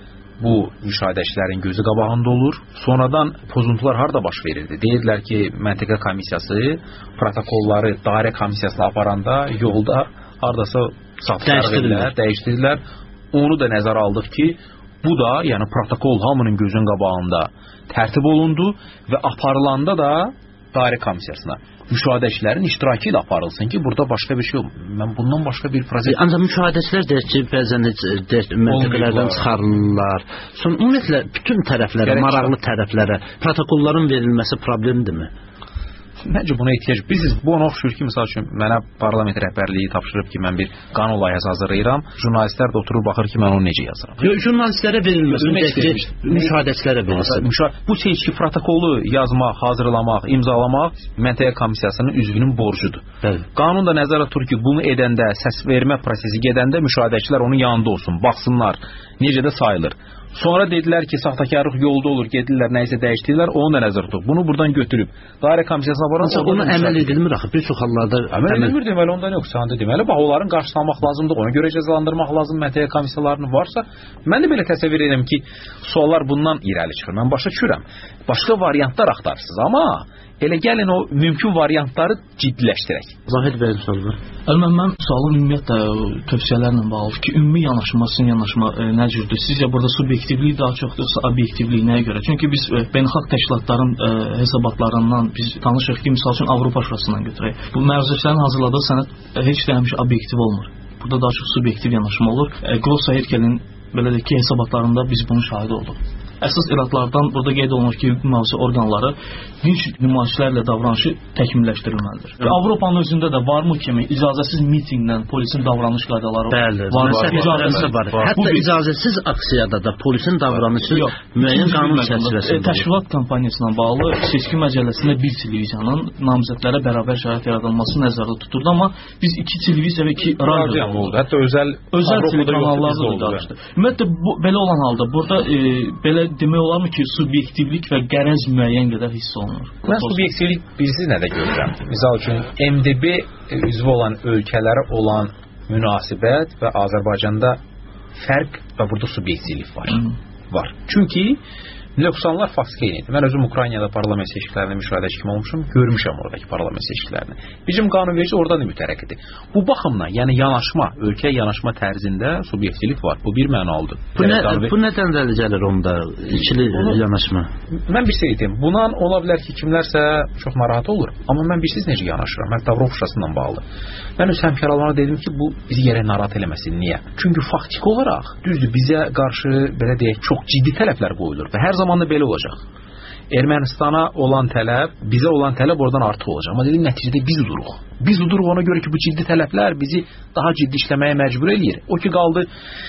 S14: bu müşahidəçilərin gözü qabağında olur. Sonradan pozuntular harda baş verirdi? Deyirlər ki, məntəqə komissiyası protokolları dairə komissiyasına aparanda yolda hardasa satışlar dəyişdirdilər. Onu da nəzərə aldıq ki, bu da, yəni protokol hamının gözün qabağında tərtib olundu və aparılanda da dairə komissiyasına müşahidəçilərin iştirakı ilə aparılsın ki, burada başqa bir şey yox. Mən bundan başqa bir proses...
S12: Ancaq müşahidəçilər deyək ki, bəzən məntəqələrdən çıxarılırlar. Son, ümumiyyətlə, bütün tərəflərə, maraqlı tərəflərə protokolların verilməsi problemdirmi?
S14: Məncə buna ehtiyac. Biz bu ona oxşur ki, məsəl üçün mənə parlament rəhbərliyi tapşırıb ki, mən bir qanun layihəsi hazırlayıram. Jurnalistlər də oturur baxır ki, mən onu necə yazıram.
S12: Yox, jurnalistlərə verilməz, müşahidəçilərə verilməz.
S14: Bu seçki protokolu yazmaq, hazırlamaq, imzalamaq məntəqə komissiyasının üzvünün borcudur.
S12: Bəli.
S14: Qanun da nəzərə tutur ki, bunu edəndə, səs vermə prosesi gedəndə müşahidəçilər onun yanında olsun, baxsınlar, necə də sayılır. Sonra dedilər ki, saxtakarlıq yolda olur, gedirlər, nəyisə dəyişdirlər, onu da nəzər tutub. Bunu buradan götürüb dairə komissiyasına varansa
S12: onu əməl edilmir axı. Bir çox hallarda
S14: əməl edilmir deməli, ondan yox, səndə deməli, bax onların qarşılamaq lazımdır, ona görə cəzalandırmaq lazım, məntəqə komissiyalarının varsa, mən də belə təsəvvür edirəm ki, suallar bundan irəli çıxır. Mən başa düşürəm. Başqa variantlar axtarırsınız, amma elə gəlin o mümkün variantları ciddiləşdirək.
S12: Zahid bəy sualı.
S13: Əlbəttə mən sualım ümumiyyətlə tövsiyələrlə bağlıdır ki, ümumi yanaşma, sizin yanaşma e, nə cürdür? Sizcə burada subyektivlik daha çoxdur, yoxsa obyektivlik nəyə görə? Çünki biz e, beynəlxalq təşkilatların e, hesabatlarından biz tanışıq ki, misal üçün Avropa Şurasından götürək. Bu məruzəçilərin hazırladığı sənəd e, heç də həmişə obyektiv olmur. Burada daha çox subyektiv yanaşma olur. E, Grossa Herkel'in belə deyək ki, hesabatlarında biz bunun şahidi olduq. Əsas iradlardan burada qeyd olunur ki, hüquq mühafizə orqanları dinç nümayişlərlə davranışı təkmilləşdirilməlidir. Və Avropanın özündə də varmı kimi icazəsiz mitinqlə polisin davranış qaydaları
S12: Bəli,
S13: var.
S12: Icazəsiz var. Hətta icazəsiz aksiyada da polisin davranışı müəyyən qanun çərçivəsində.
S13: Təşkilat kampaniyasına bağlı seçki məcəlləsində bir televiziyanın namizədlərə bərabər şərait yaradılması nəzərdə tutuldu, amma biz iki televiziya və iki radio
S14: oldu. Hətta özəl
S13: özəl telekanallarda da danışdı. Ümumiyyətlə belə olan halda burada e, belə demək olarmı ki, subyektivlik və qərəz müəyyən qədər hiss olunur.
S14: Mən subyektivlik bilirsiniz nədə görürəm? Misal üçün, M D B üzvü olan ölkələrə olan münasibət və Azərbaycanda fərq və burada subyektivlik var. Hmm. var. Çünki nöqsanlar faktiki eynidir. Mən özüm Ukraynada parlament seçkilərində müşahidəçi kimi olmuşum, görmüşəm oradakı parlament seçkilərini. Bizim qanunverici oradan da mütərəqqidir. Bu baxımdan, yəni yanaşma, ölkəyə yanaşma tərzində subyektivlik var. Bu bir mənalıdır.
S12: Bu, nə, bu nədən rəli gəlir onda, ikili Onu, yanaşma?
S14: Mən bir şey deyim, bundan ola bilər ki, kimlərsə çox narahat olur. Amma mən bilsiz necə yanaşıram, hətta Avropa Şurasından bağlı. Mən öz həmkarlarına dedim ki, bu bizi yerə narahat eləməsin. Niyə? Çünki faktiki olaraq, düzdür, bizə qarşı, belə deyək, çox ciddi tələblər qoyulur və hər zaman da belə olacaq. Ermənistana olan tələb, bizə olan tələb oradan artıq olacaq. Amma dedim, nəticədə biz uduruq. Biz uduruq ona görə ki, bu ciddi tələblər bizi daha ciddi işləməyə məcbur eləyir. O ki, qaldı,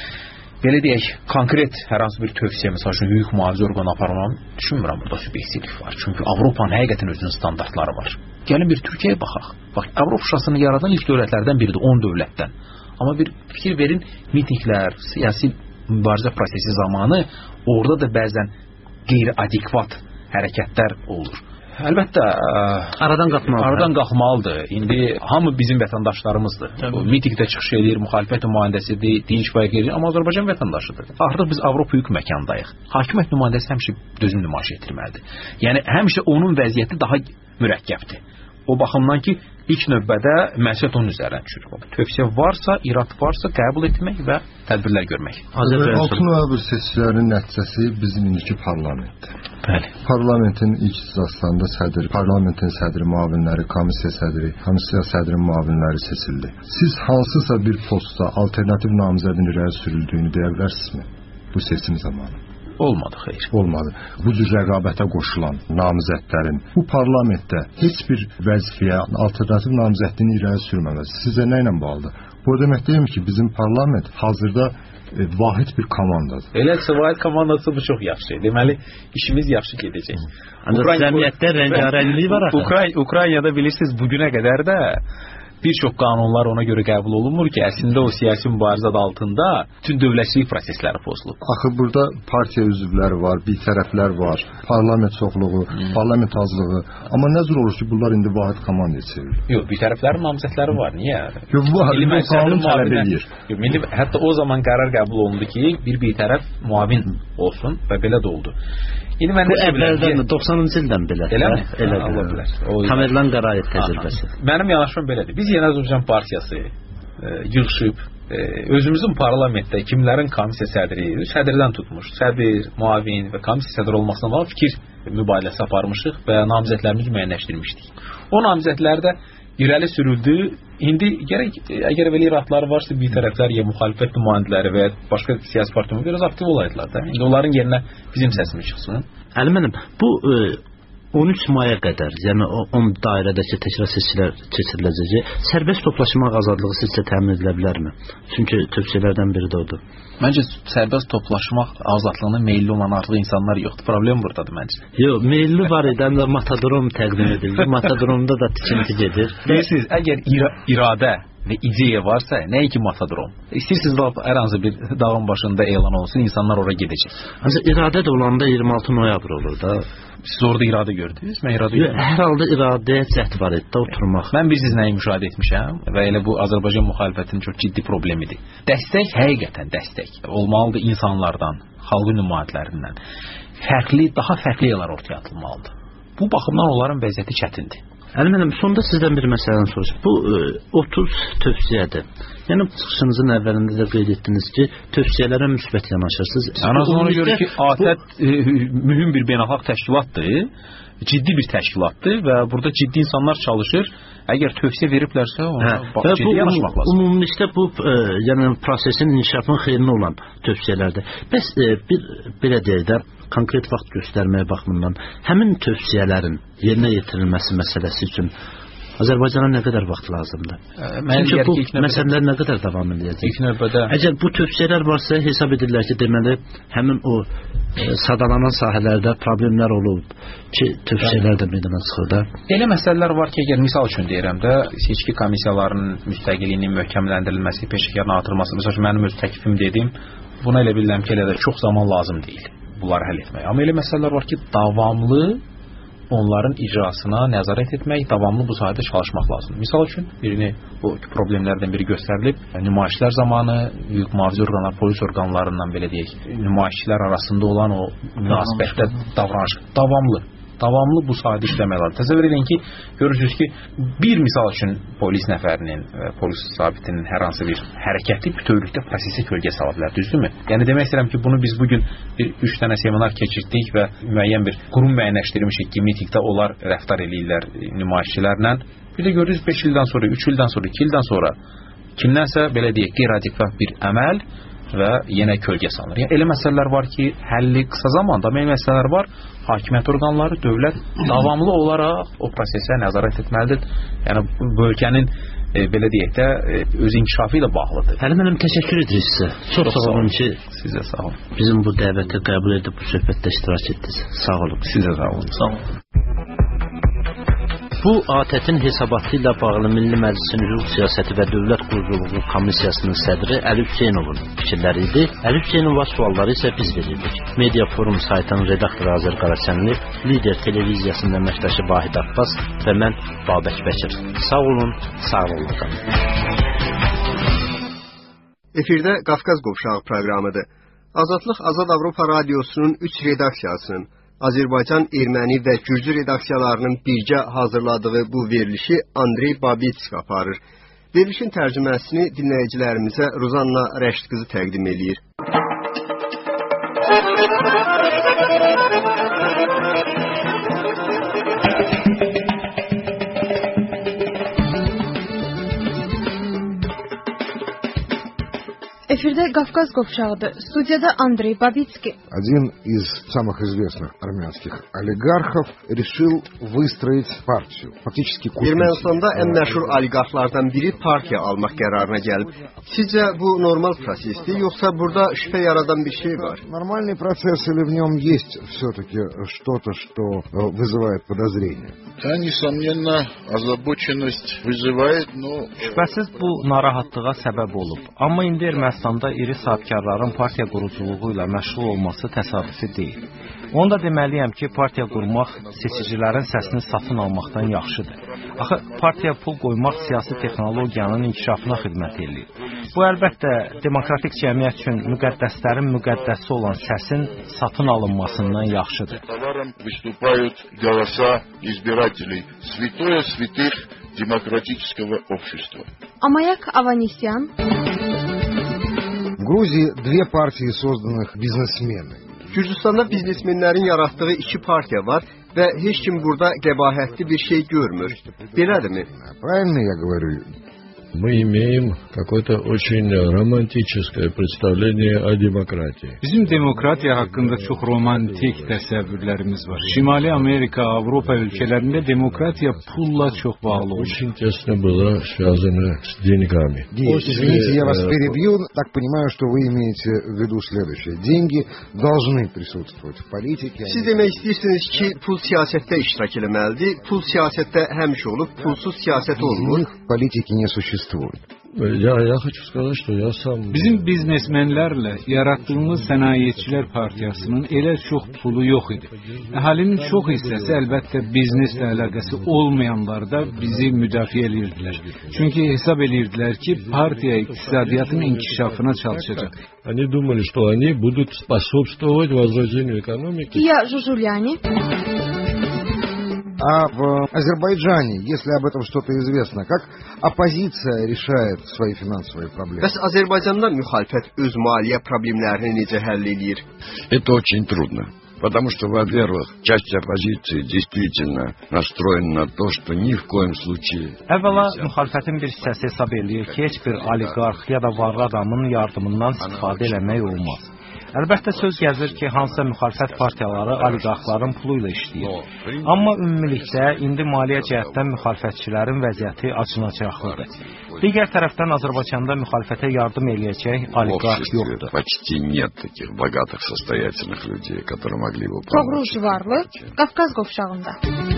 S14: belə deyək, konkret hər hansı bir tövsiyə, məsəl üçün, hüquq mühafizə orqanı aparmam, düşünmürəm, burada subyektivlik var. Çünki Avropanın həqiqətən özünün standartları var. Gəlin bir Türkiyəyə baxaq. Bax, Avropa Şurasını yaradan ilk dövlətlərdən biridir, on dövlətdən. Amma bir fikir verin, mitinglər, siyasi mübarizə prosesi zamanı orada da bəzən qeyri-adekvat hərəkətlər olur. Əlbəttə,
S12: aradan qalxmalıdır.
S14: Aradan qalxmalıdır. İndi hamı bizim vətəndaşlarımızdır. Mitingdə çıxış edir, müxalifət nümayəndəsidir, dinç bayaq edir, amma Azərbaycan vətəndaşıdır. Artıq biz Avropa hüquq məkandayıq. Hakimiyyət nümayəndəsi həmişə dözüm nümayiş etdirməlidir. Yəni həmişə onun vəziyyəti daha mürəkkəbdir. O baxımdan ki, ilk növbədə məsuliyyət onun üzərinə düşür. Tövsiyə varsa, irad varsa qəbul etmək və tədbirlər görmək.
S15: altı noyabr seçkilərinin nəticəsi bizim indiki parlamentdir.
S14: Bəli.
S15: Parlamentin ilk iclaslarında sədr, parlamentin sədri müavinləri, komissiya sədri, komissiya sədri müavinləri seçildi. Siz hansısa bir postda alternativ namizədin irəli sürüldüyünü deyə bilərsinizmi bu seçim zamanı?
S14: Olmadı, xeyr.
S15: Olmadı. Bu cür rəqabətə qoşulan namizədlərin bu parlamentdə heç bir vəzifəyə alternativ namizədliyini irəli sürməməsi sizə nə ilə bağlıdır? Bu demək deyilmi ki, bizim parlament hazırda e, vahid bir komandadır.
S14: Eləsə, vahid komandası bu çox yaxşı. Deməli, işimiz yaxşı gedəcək.
S12: Ancaq cəmiyyətdə rəngarəngliyi var axı.
S14: Ukray Ukraynada bilirsiniz, bugünə qədər də bir çox qanunlar ona görə qəbul olunmur ki, əslində o siyasi mübarizə altında bütün dövlətçilik prosesləri pozulub.
S15: Axı burada partiya üzvləri var, bir tərəflər var, parlament çoxluğu, hmm. parlament azlığı. Amma nə cür olur ki, bunlar indi vahid komandaya çevrilir?
S14: Yox, bir tərəflərin namizədləri var. Niyə?
S15: Yox, bu qanun tələb edir.
S14: Milli, hətta o zaman qərar qəbul olundu ki, bir bir tərəf muavin olsun və belə də oldu.
S12: İndi mən bu əvvəldən doxsanıncı ildən belə.
S14: Eləmi?
S12: Elə bilər. Tamerlan qəraət təcrübəsi.
S14: Mənim yanaşmam belədir. Biz Yeni Azərbaycan Partiyası e, yığışıb e, özümüzün parlamentdə kimlərin komissiya sədri, sədrdən tutmuş, sədr, muavin və komissiya sədri olmasına bağlı fikir mübadiləsi aparmışıq və namizədlərimizi müəyyənləşdirmişdik. O namizədlər də irəli sürüldü. İndi gərək, əgər belə iradları varsa bir tərəflər ya müxalifət nümayəndələri və ya başqa siyasi partiyalar biraz aktiv olaydılar da. İndi onların yerinə bizim səsimiz çıxsın.
S12: Əli mənim, bu e, on üç maya qədər, yəni o on dairədəki təkrar seçkilər keçiriləcək. Sərbəst toplaşmaq azadlığı sizcə təmin edilə bilərmi? Çünki tövsiyələrdən biri də odur.
S14: Məncə sərbəst toplaşmaq azadlığına meyilli olan artıq insanlar yoxdur. Problem burdadır məncə.
S12: Yox, meyilli var idi, ancaq matadrom təqdim edildi. Matadromda da tikinti gedir.
S14: Bilirsiniz, əgər ira iradə və ideya varsa, nəinki matadrom. İstəyirsiniz hər hansı bir dağın başında elan olsun, insanlar ora gedəcək.
S12: Ancaq iradə də olanda iyirmi altı noyabr olur da.
S14: Siz orada iradə gördünüz? Mən iradə
S12: görmüşəm. Hər halda iradəyə cəhd var idi, oturmaq.
S14: Mən bilirsiniz nəyi müşahidə etmişəm və elə bu Azərbaycan müxalifətinin çox ciddi problemidir. Dəstək, həqiqətən dəstək olmalıdır insanlardan, xalqın nümayəndələrindən. Fərqli, daha fərqli yerlər ortaya atılmalıdır. Bu baxımdan onların vəziyyəti çətindir.
S12: Əlim mənim, sonda sizdən bir məsələni soruşum. Bu otuz tövsiyədir. Yəni çıxışınızın əvvəlində də qeyd etdiniz ki, tövsiyələrə müsbət yanaşırsınız.
S14: Ən azından ona görə ki, ATƏT mühüm bir beynəlxalq təşkilatdır, ciddi bir təşkilatdır və burada ciddi insanlar çalışır. Əgər tövsiyə veriblərsə, ona hə, ciddi yanaşmaq lazım.
S12: Ümumilikdə bu e, yəni prosesin inkişafının xeyrinə olan tövsiyələrdir. Bəs e, bir belə deyək də konkret vaxt göstərməyə baxımından həmin tövsiyələrin yerinə yetirilməsi məsələsi üçün Azərbaycana nə qədər vaxt lazımdır? Çünki bu məsələlər nə qədər davam edəcək?
S14: İlk növbədə
S12: əgər bu tövsiyələr varsa hesab edirlər ki, deməli həmin o e, sadalanan sahələrdə problemlər olub ki, tövsiyələr də meydana çıxır da.
S14: Elə məsələlər var ki, əgər misal üçün deyirəm də, seçki komissiyalarının müstəqilliyinin möhkəmləndirilməsi, peşəkarın artırılması, məsəl üçün mənim öz təklifim dedim, buna elə bilirəm ki, elə də çox zaman lazım deyil bunları həll etmək. Amma elə məsələlər var ki, davamlı onların icrasına nəzarət etmək, davamlı bu sahədə çalışmaq lazımdır. Misal üçün, birini, bu problemlərdən biri göstərilib, nümayişlər zamanı hüquq mühafizə orqanları, polis orqanlarından belə deyək, nümayişçilər arasında olan o münasibətdə davranış davamlı. Davamlı bu sahədə işləmək lazım. Təsəvvür edin ki, görürsünüz ki, bir misal üçün polis nəfərinin, polis zabitinin hər hansı bir hərəkəti bütövlükdə prosesə kölgə sala bilər, düzdürmü? Yəni demək istəyirəm ki, bunu biz bugün bir üç dənə seminar keçirdik və müəyyən bir qurum müəyyənləşdirmişik ki, mitingdə onlar rəftar eləyirlər nümayişçilərlə. Bir də görürüz beş ildən sonra, üç ildən sonra, iki ildən sonra kimdənsə belə deyək, qeyri-adekvat bir əməl və yenə kölgə salınır. Yəni, elə məsələlər var ki, həlli qısa zamanda, mənim məsələlər var, hakimiyyət orqanları, dövlət davamlı olaraq o prosesə nəzarət etməlidir. Yəni, bu ölkənin e, belə deyək də, e, öz inkişafı ilə bağlıdır.
S12: Hələ mənim təşəkkür edirik sizə. Çox, Çox sağ olun ki,
S14: sizə sağ olun.
S12: Bizim bu dəvəti qəbul edib bu söhbətdə iştirak etdiniz. Sağ olun.
S14: Sizə sağ olun. Sağ olun.
S11: Bu ATƏT-in hesabatı ilə bağlı Milli Məclisin Hüquq Siyasəti və Dövlət Quruculuğu Komissiyasının sədri Əli Hüseynovun fikirləri idi. Əli Hüseynova sualları isə biz verirdik. Media Forum saytının redaktoru Azər Qarasənli, Lider televiziyasının əməkdaşı Vahid Abbas və mən Babək Bəkir. Sağ olun, sağ olun.
S1: Efirdə Qafqaz Qovşağı proqramıdır. Azadlıq Azad Avropa Radiosunun üç redaksiyasının Azərbaycan, erməni və gürcü redaksiyalarının birgə hazırladığı bu verilişi Andrey Babitsk aparır. Verilişin tərcüməsini dinləyicilərimizə Ruzanna Rəşd qızı təqdim eləyir.
S16: Эфирде Кавказ Ковшагыды. Студияда Андрей Бабицкий.
S15: Один из самых известных армянских олигархов решил выстроить партию. Фактически купить.
S1: Ermənistanda ən məşhur oliqarxlardan biri partiya almaq qərarına gəlib. Sizcə bu normal prosesdir, yoxsa burada şübhə yaradan bir şey var?
S15: Нормальный процесс или в нем есть все-таки что-то, что вызывает подозрение?
S9: Да, несомненно, озабоченность вызывает, но...
S17: Şübhəsiz bu narahatlığa səbəb olub. Amma indi Ermənistanda iri sahibkarların partiya quruculuğu ilə məşğul olması təsadüfi deyil. Onu da deməliyəm ki, partiya qurmaq seçicilərin səsini satın almaqdan yaxşıdır. Axı, partiya pul qoymaq siyasi texnologiyanın inkişafına xidmət edir. Bu, əlbəttə, demokratik cəmiyyət üçün müqəddəslərin müqəddəsi olan səsin satın alınmasından yaxşıdır.
S9: Выступают голоса избирателей. Святое святых демократического общества.
S16: Амаяк Аванесян.
S15: В Грузии две партии созданных бизнесмены.
S1: Gürcüstanda biznesmenlərin yaratdığı iki partiya var və heç kim burada qəbahətli bir şey görmür. Belədirmi?
S15: Правильно я говорю? Мы имеем какое-то очень романтическое представление о демократии.
S18: Bizim demokratiya haqqında çox romantik təsəvvürlərimiz var. Şimali Amerika, Avropa ölkələrində demokratiya pulla çox bağlı olur.
S15: Очень тесно было связано с деньгами.
S19: Извините, я вас перебью. Так понимаю, что вы имеете в виду следующее. Деньги должны присутствовать в политике.
S1: Siz demək istəyirsiniz ki, pul siyasətdə iştirak etməlidir. Pul siyasətdə həmişə olub, pulsuz siyasət olmur.
S19: Политики не существует.
S15: Я, я хочу сказать, что я сам...
S18: Bizim biznesmenlərlə yaratdığımız Sənayeçilər Partiyasının elə çox pulu yox idi. Əhalinin çox hissəsi əlbəttə bizneslə əlaqəsi olmayanlar da bizi müdafiə edirdilər. Çünki hesab edirdilər ki, partiya iqtisadiyyatın inkişafına çalışacaq.
S15: Они думали, что они будут способствовать возрождению экономики.
S16: Я Жужуляни.
S19: А в Азербайджане, если об этом что-то известно, как оппозиция решает свои финансовые проблемы?
S1: Bəs Azərbaycanda müxalifət öz maliyyə problemlərini necə həll edir?
S9: Это очень трудно. Потому что, во-первых, часть оппозиции действительно настроена на то, что ни в коем случае...
S17: Əvvəla, müxalifətin bir hissəsi hesab eləyir ki, heç bir oliqarx ya da varlı adamın yardımından istifadə eləmək olmaz. Əlbəttə söz gəzir ki, hansısa müxalifət partiyaları oliqarxların pulu ilə işləyir. Amma ümumilikdə indi maliyyə cəhətdən müxalifətçilərin vəziyyəti acınacaqlıdır. Digər tərəfdən Azərbaycanda müxalifətə yardım eləyəcək oliqarx yoxdur.
S9: Почти нет таких богатых, состоятельных людей, которые могли бы помочь.
S16: Toğrul Juvarlı, Qafqaz qovşağında.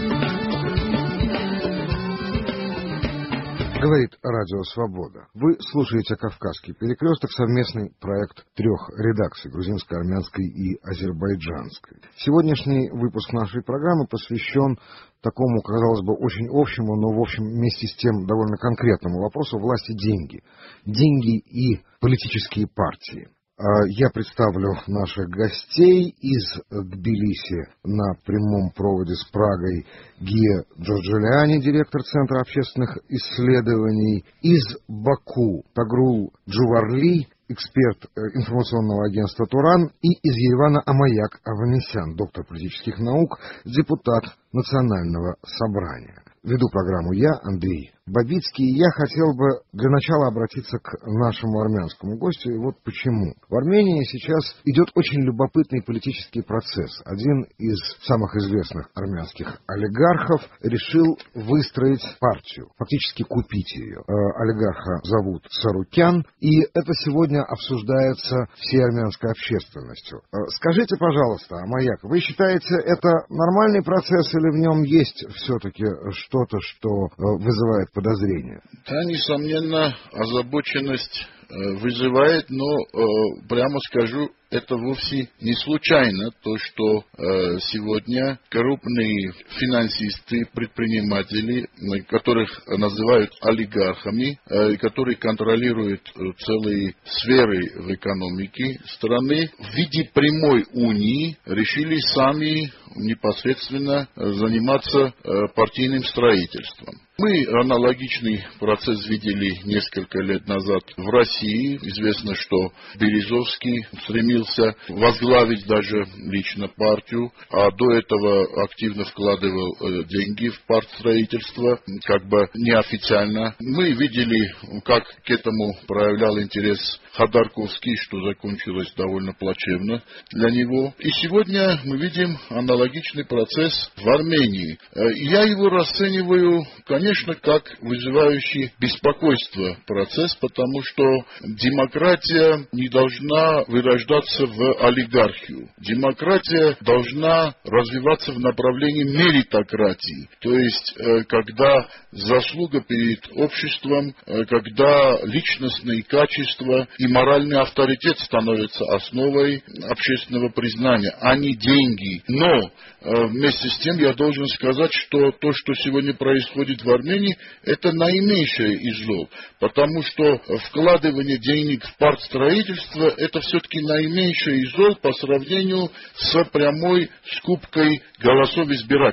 S19: Говорит Радио Свобода. Вы слушаете «Кавказский перекресток», совместный проект трех редакций, грузинской, армянской и азербайджанской. Сегодняшний выпуск нашей программы посвящен такому, казалось бы, очень общему, но, в общем, вместе с тем довольно конкретному вопросу власти-деньги. Деньги и политические партии. Я представлю наших гостей из Тбилиси на прямом проводе с Прагой Гия Джорджелиани, директор Центра общественных исследований, из Баку Тагрул Джуварли, эксперт информационного агентства «Туран», и из Еревана Амаяк Аванесян, доктор политических наук, депутат Национального собрания. Веду программу я, Андрей Бабицкий. Я хотел бы для начала обратиться к нашему армянскому гостю, и вот почему. В Армении сейчас идет очень любопытный политический процесс. Один из самых известных армянских олигархов решил выстроить партию, фактически купить ее. Олигарха зовут Сарукян, и это сегодня обсуждается всей армянской общественностью. Скажите, пожалуйста, Амаяк, вы считаете, это нормальный процесс или в нем есть все-таки что-то, что вызывает подозрения?
S20: Да, несомненно, озабоченность вызывает, но, прямо скажу, это вовсе не случайно, то, что э, сегодня крупные финансисты, предприниматели, которых называют олигархами, э, которые контролируют целые сферы в экономике страны, в виде прямой унии решили сами непосредственно заниматься э, партийным строительством. Мы аналогичный процесс видели несколько лет назад в России. Известно, что Березовский стремился возглавить даже лично партию, а до этого активно вкладывал э, деньги в партстроительство, как бы неофициально. Мы видели, как к этому проявлял интерес Ходорковский, что закончилось довольно плачевно для него. И сегодня мы видим аналогичный процесс в Армении. Э, я его расцениваю, конечно, Конечно, как вызывающий беспокойство процесс, потому что демократия не должна вырождаться в олигархию. Демократия должна развиваться в направлении меритократии, то есть когда заслуга перед обществом, когда личностные качества и моральный авторитет становятся основой общественного признания, а не деньги. Но вместе с тем я должен сказать, что то, что сегодня происходит в Армении, это наименьшее из зол, потому что вкладывание денег в партстроительство это все-таки наименьшее из зол по сравнению с прямой скупкой голосов избирателей.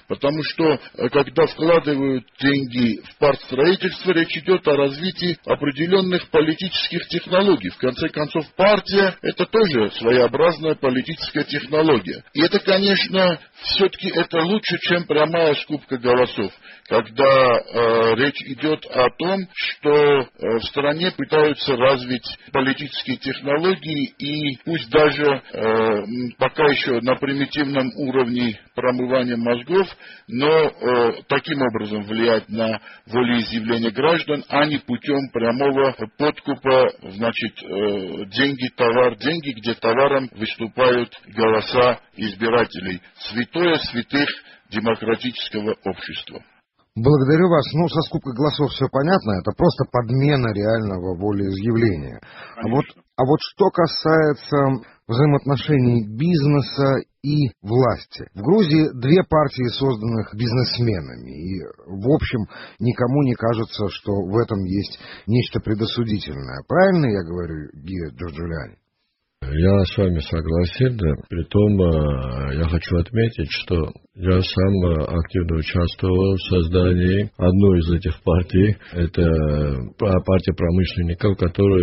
S20: Потому что, когда вкладывают деньги в партстроительство, речь идет о развитии определенных политических технологий. В конце концов, партия – это тоже своеобразная политическая технология. И это, конечно, все-таки это лучше, чем прямая скупка голосов, когда э, речь идет о том, что э, в стране пытаются развить политические технологии и пусть даже э, пока еще на примитивном уровне промывания мозгов, но э, таким образом влиять на волеизъявление граждан, а не путем прямого подкупа, значит, э, деньги, товар, деньги, где товаром выступают голоса избирателей. Святое святых демократического общества.
S19: Благодарю вас. Ну, со скупкой голосов все понятно, это просто подмена реального волеизъявления. А вот, а вот что касается взаимоотношений бизнеса и власти. В Грузии две партии, созданных бизнесменами, и, в общем, никому не кажется, что в этом есть нечто предосудительное. Правильно я говорю, Гия Джорджуляни?
S21: Я с вами согласен, да. Притом я хочу отметить, что я сам активно участвовал в создании одной из этих партий. Это партия промышленников, которая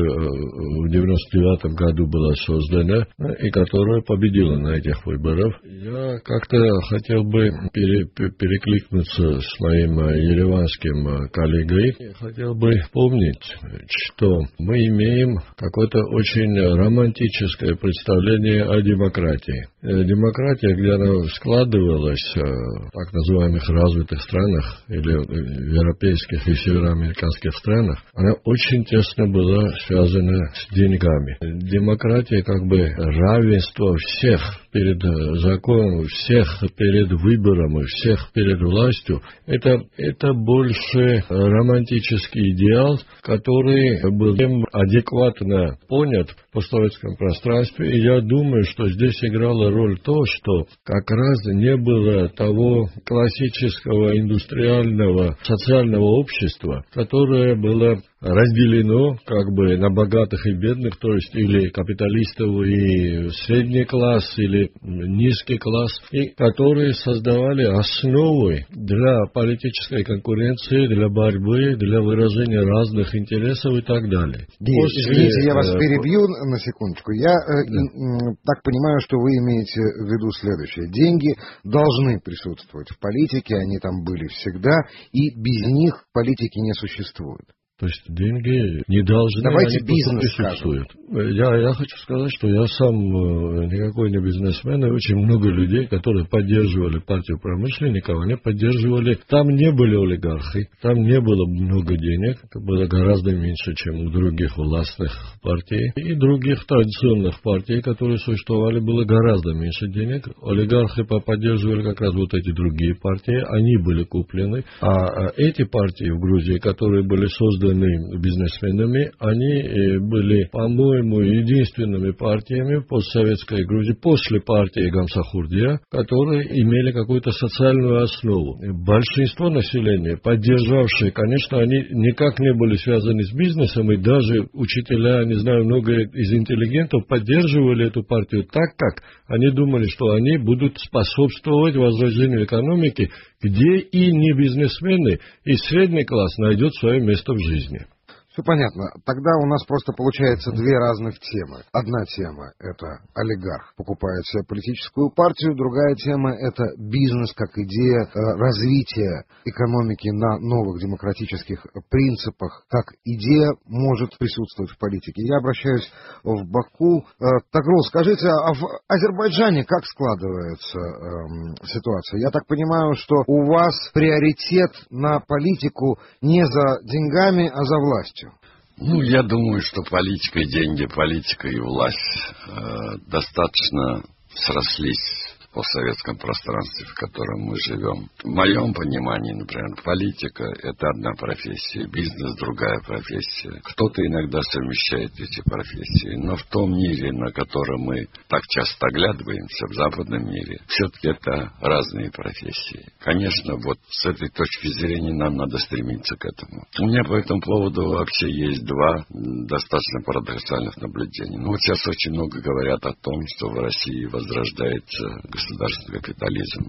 S21: в девяносто девятом году была создана и которая победила на этих выборах. Я как-то хотел бы пере, перекликнуться с моим ереванским коллегой. Я хотел бы помнить, что мы имеем какое-то очень романтическое представление о демократии. Демократия, где она складывалась в так называемых развитых странах или в европейских и североамериканских странах, она очень тесно была связана с деньгами. Демократия как бы равенство всех перед законом, всех перед выбором, всех перед властью. Это, это больше романтический идеал, который был адекватно понят в постсоветском пространстве. И я думаю, что здесь играло роль то, что как раз не было того классического индустриального социального общества, которое было разделено как бы на богатых и бедных, то есть или капиталистов и средний класс, или низкий класс, и которые создавали основы для политической конкуренции, для борьбы, для выражения разных интересов и так далее.
S19: После... Извините, я вас перебью на секундочку. Я да. э, так понимаю, что вы имеете в виду следующее. Деньги должны присутствовать в политике, они там были всегда, и без них политики не существует.
S21: То есть деньги не должны,
S19: Давайте
S21: они
S19: бизнес
S21: присутствуют. Я, я хочу сказать, что я сам никакой не бизнесмен, и очень много людей, которые поддерживали партию промышленников, они поддерживали, там не были олигархи, там не было много денег, это было гораздо меньше, чем у других властных партий, и других традиционных партий, которые существовали, было гораздо меньше денег. Олигархи поддерживали как раз вот эти другие партии, они были куплены, а эти партии в Грузии, которые были созданы бизнесменами, они были, по-моему, единственными партиями в постсоветской Грузии, после партии Гамсахурдия, которые имели какую-то социальную основу. Большинство населения, поддержавшие, конечно, они никак не были связаны с бизнесом, и даже учителя, не знаю, много из интеллигентов поддерживали эту партию так, как они думали, что они будут способствовать возрождению экономики, где и не бизнесмены, и средний класс найдет свое место в жизни.
S19: Все понятно. Тогда у нас просто получается две разных темы. Одна тема – это олигарх покупает себе политическую партию, другая тема – это бизнес как идея развития экономики на новых демократических принципах, как идея может присутствовать в политике. Я обращаюсь в Баку. Тагрул, скажите, а в Азербайджане как складывается эм, ситуация? Я так понимаю, что у вас приоритет на политику не за деньгами, а за властью.
S22: Ну, я думаю, что политика и деньги, политика и власть э, достаточно срослись в постсоветском пространстве, в котором мы живем. В моем понимании, например, политика – это одна профессия, бизнес – другая профессия. Кто-то иногда совмещает эти профессии, но в том мире, на который мы так часто оглядываемся, в западном мире, все-таки это разные профессии. Конечно, вот с этой точки зрения нам надо стремиться к этому. У меня по этому поводу вообще есть два достаточно парадоксальных наблюдения. Ну, вот сейчас очень много говорят о том, что в России возрождается государственный капитализм.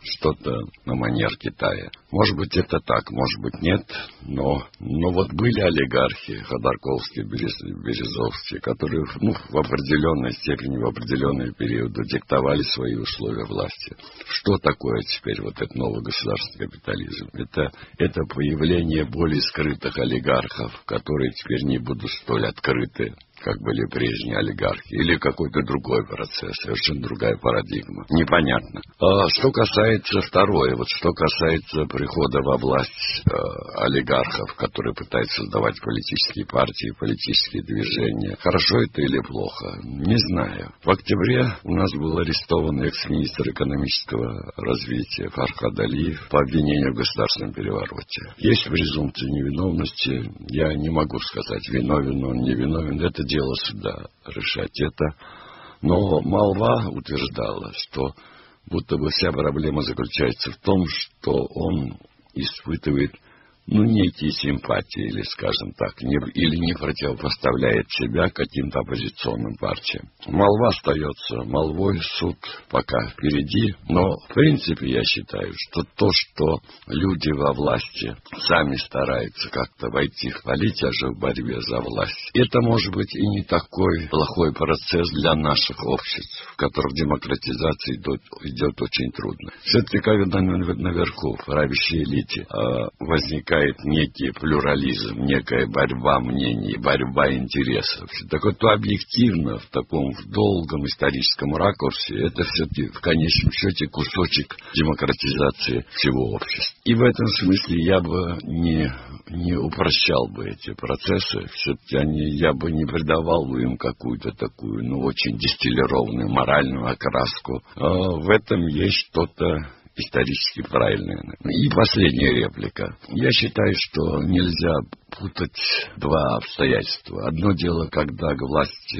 S22: что-то на манер Китая. Может быть, это так, может быть, нет, но, но вот были олигархи, Ходорковский, Березовский, которые ну, в определенной степени, в определенные периоды диктовали свои условия власти. Что такое теперь вот этот новый государственный капитализм? Это, это появление более скрытых олигархов, которые теперь не будут столь открыты, как были прежние олигархи, или какой-то другой процесс, совершенно другая парадигма. Непонятно. А что касается второе, вот что касается прихода во власть э, олигархов, которые пытаются создавать политические партии, политические движения, хорошо это или плохо, не знаю. В октябре у нас был арестован экс-министр экономического развития Фархад Алиев по обвинению в государственном перевороте. Есть презумпция невиновности, я не могу сказать, виновен он, не виновен, это дело суда решать это. Но молва утверждала, что будто бы вся проблема заключается в том, что он испытывает ну, некие симпатии, или, скажем так, не, или не противопоставляет себя каким-то оппозиционным партиям. Молва остается молвой, суд пока впереди, но, в принципе, я считаю, что то, что люди во власти сами стараются как-то войти в политику в борьбе за власть, это, может быть, и не такой плохой процесс для наших обществ, в которых демократизация идет, идет очень трудно. Все-таки, когда наверху, в правящей элите, возникает некий плюрализм, некая борьба мнений, борьба интересов. Так вот, то объективно, в таком в долгом историческом ракурсе, это все-таки в конечном счете кусочек демократизации всего общества. И в этом смысле я бы не, не упрощал бы эти процессы, все-таки они, я бы не придавал бы им какую-то такую, ну, очень дистиллированную моральную окраску. А в этом есть что-то исторически правильное. И последняя реплика. Я считаю, что нельзя путать два обстоятельства. Одно дело, когда к власти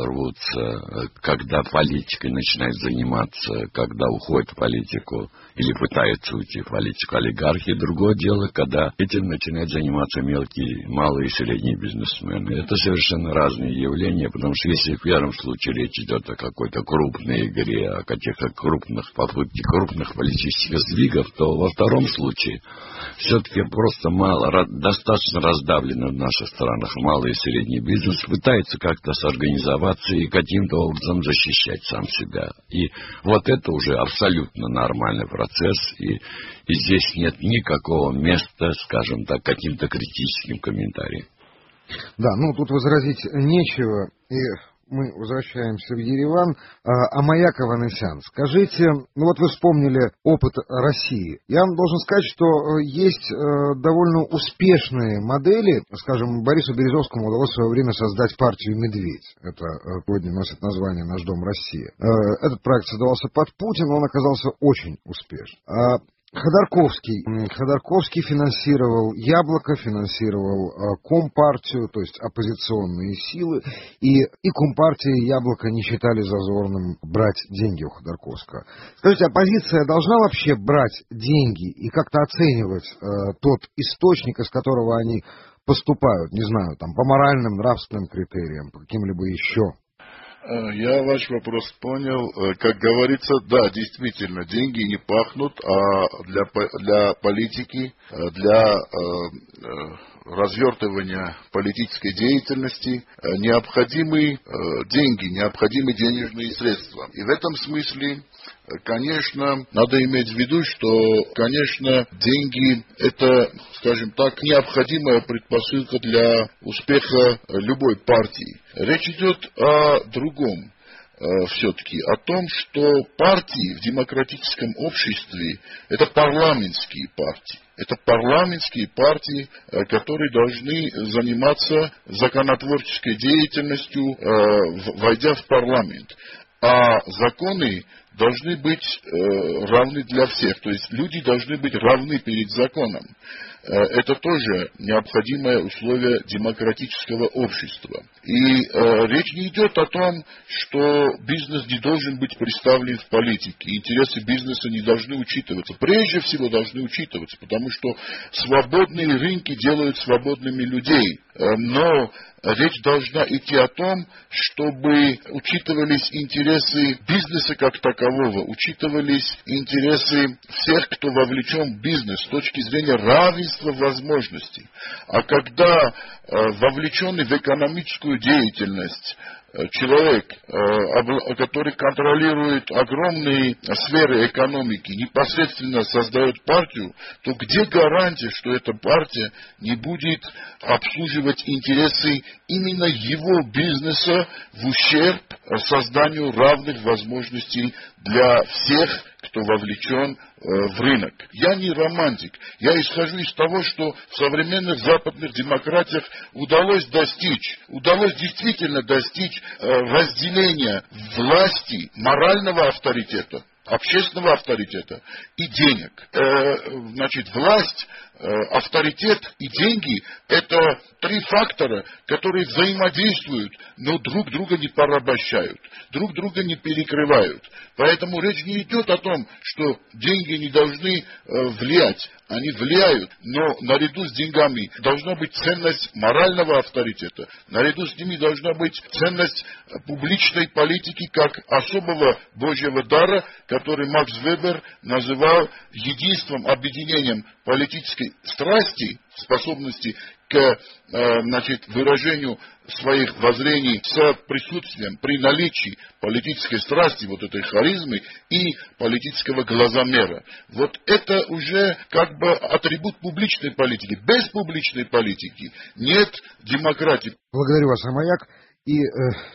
S22: рвутся, когда политикой начинают заниматься, когда уходят в политику или пытаются уйти в политику олигархи. Другое дело, когда этим начинают заниматься мелкие, малые и средние бизнесмены. Это совершенно разные явления, потому что если в первом случае речь идет о какой-то крупной игре, о каких-то крупных попытках, крупных политических сдвигов, то во втором случае все-таки просто мало, достаточно раздавлено в наших странах малый и средний бизнес, пытается как-то сорганизоваться и каким-то образом защищать сам себя. И вот это уже абсолютно нормальный процесс, и, и здесь нет никакого места, скажем так, каким-то критическим комментариям.
S19: Да, ну тут возразить нечего, и мы возвращаемся в Ереван. Амаяк Аванесян, скажите, ну вот вы вспомнили опыт России. Я вам должен сказать, что есть довольно успешные модели. Скажем, Борису Березовскому удалось в свое время создать партию «Медведь». Это сегодня носит название «Наш дом Россия». Этот проект создавался под Путина, он оказался очень успешным. Ходорковский. Ходорковский финансировал Яблоко, финансировал э, Компартию, то есть оппозиционные силы, и, и Компартия, и Яблоко не считали зазорным брать деньги у Ходорковского. Скажите, оппозиция должна вообще брать деньги и как-то оценивать э, тот источник, из которого они поступают, не знаю, там, по моральным, нравственным критериям, по каким-либо еще?
S20: Я ваш вопрос понял. Как говорится, да, действительно, деньги не пахнут, а для, для политики, для э, развертывания политической деятельности необходимы деньги, необходимы денежные средства. И в этом смысле, конечно, надо иметь в виду, что, конечно, деньги – это, скажем так, необходимая предпосылка для успеха любой партии. Речь идет о другом. Все-таки о том, что партии в демократическом обществе – это парламентские партии. Это парламентские партии, которые должны заниматься законотворческой деятельностью, войдя в парламент. А законы должны быть равны для всех. То есть люди должны быть равны перед законом. это тоже необходимое условие демократического общества. И э, речь не идет о том, что бизнес не должен быть представлен в политике, интересы бизнеса не должны учитываться. Прежде всего должны учитываться, потому что свободные рынки делают свободными людей. Но речь должна идти о том, чтобы учитывались интересы бизнеса как такового, учитывались интересы всех, кто вовлечен в бизнес с точки зрения равенства возможностей. А когда э, вовлеченный в экономическую деятельность человек, который контролирует огромные сферы экономики, непосредственно создает партию, то где гарантия, что эта партия не будет обслуживать интересы именно его бизнеса в ущерб созданию равных возможностей для всех, кто вовлечен в рынок. Я не романтик. Я исхожу из того, что в современных западных демократиях удалось достичь, удалось действительно достичь разделения власти, морального авторитета, общественного авторитета и денег. Значит, власть, авторитет и деньги – это три фактора, которые взаимодействуют, но друг друга не порабощают, друг друга не перекрывают. Поэтому речь не идет о том, что деньги не должны влиять. Они влияют, но наряду с деньгами должна быть ценность морального авторитета, наряду с ними должна быть ценность публичной политики как особого Божьего дара, который Макс Вебер называл единством, объединением политической страсти, способности к значит, выражению своих воззрений с присутствием, при наличии политической страсти, вот этой харизмы и политического глазомера. Вот это уже как бы атрибут публичной политики. Без публичной политики нет демократии.
S19: Благодарю вас, Амаяк. И э,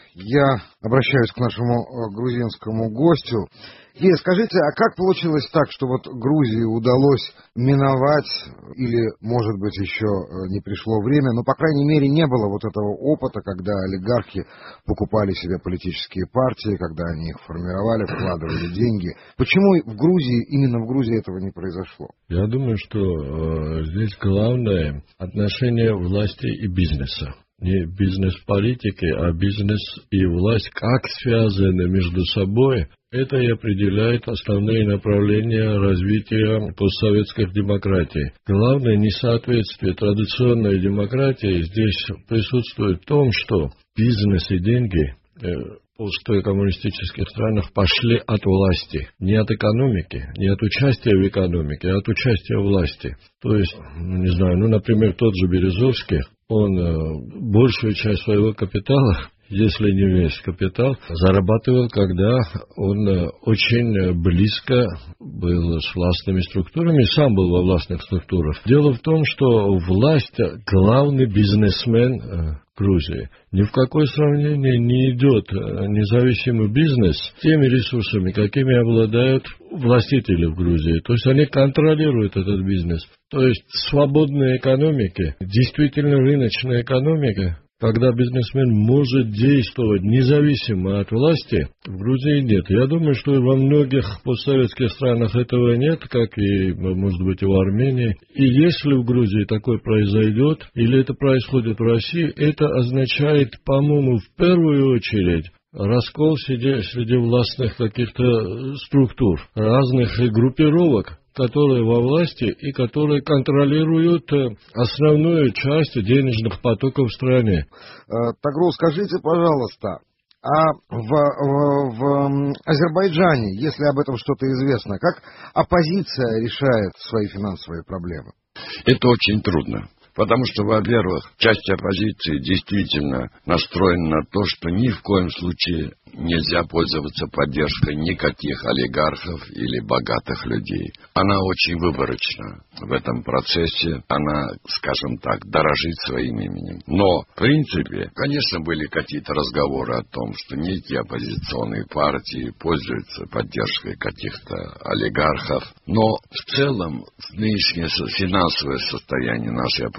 S19: я обращаюсь к нашему э, грузинскому гостю. И скажите, а как получилось так, что вот Грузии удалось миновать, или, может быть, еще не пришло время, но, по крайней мере, не было вот этого опыта, когда олигархи покупали себе политические партии, когда они их формировали, вкладывали деньги. Почему в Грузии, именно в Грузии этого не произошло?
S21: Я думаю, что э, здесь главное отношение власти и бизнеса. Не бизнес-политики, а бизнес и власть, как связаны между собой, это и определяет основные направления развития постсоветских демократий. Главное несоответствие традиционной демократии здесь присутствует в том, что бизнес и деньги в посткоммунистических странах пошли от власти. Не от экономики, не от участия в экономике, а от участия в власти. То есть, ну, не знаю, ну, например, тот же Березовский, он э, большую часть своего капитала, если не весь капитал, зарабатывал, когда он э, очень близко был с властными структурами, сам был во властных структурах. Дело в том, что власть – главный бизнесмен э, Грузии. Ни в какое сравнение не идет независимый бизнес с теми ресурсами, какими обладают властители в Грузии. То есть они контролируют этот бизнес. То есть в свободной экономике, действительно рыночной экономике, когда бизнесмен может действовать независимо от власти, в Грузии нет. Я думаю, что и во многих постсоветских странах этого нет, как и, может быть, и в Армении. И если в Грузии такое произойдет, или это происходит в России, это означает, по-моему, в первую очередь, раскол среди, среди властных каких-то структур, разных группировок, которые во власти и которые контролируют основную часть денежных потоков в стране.
S19: Тагрул, скажите, пожалуйста, а в, в, в Азербайджане, если об этом что-то известно, как оппозиция решает свои финансовые проблемы?
S22: Это очень трудно. Потому что, во-первых, часть оппозиции действительно настроена на то, что ни в коем случае нельзя пользоваться поддержкой никаких олигархов или богатых людей. Она очень выборочна в этом процессе, она, скажем так, дорожит своим именем. Но, в принципе, конечно, были какие-то разговоры о том, что некие оппозиционные партии пользуются поддержкой каких-то олигархов. Но, в целом, нынешнее финансовое состояние нашей оппозиции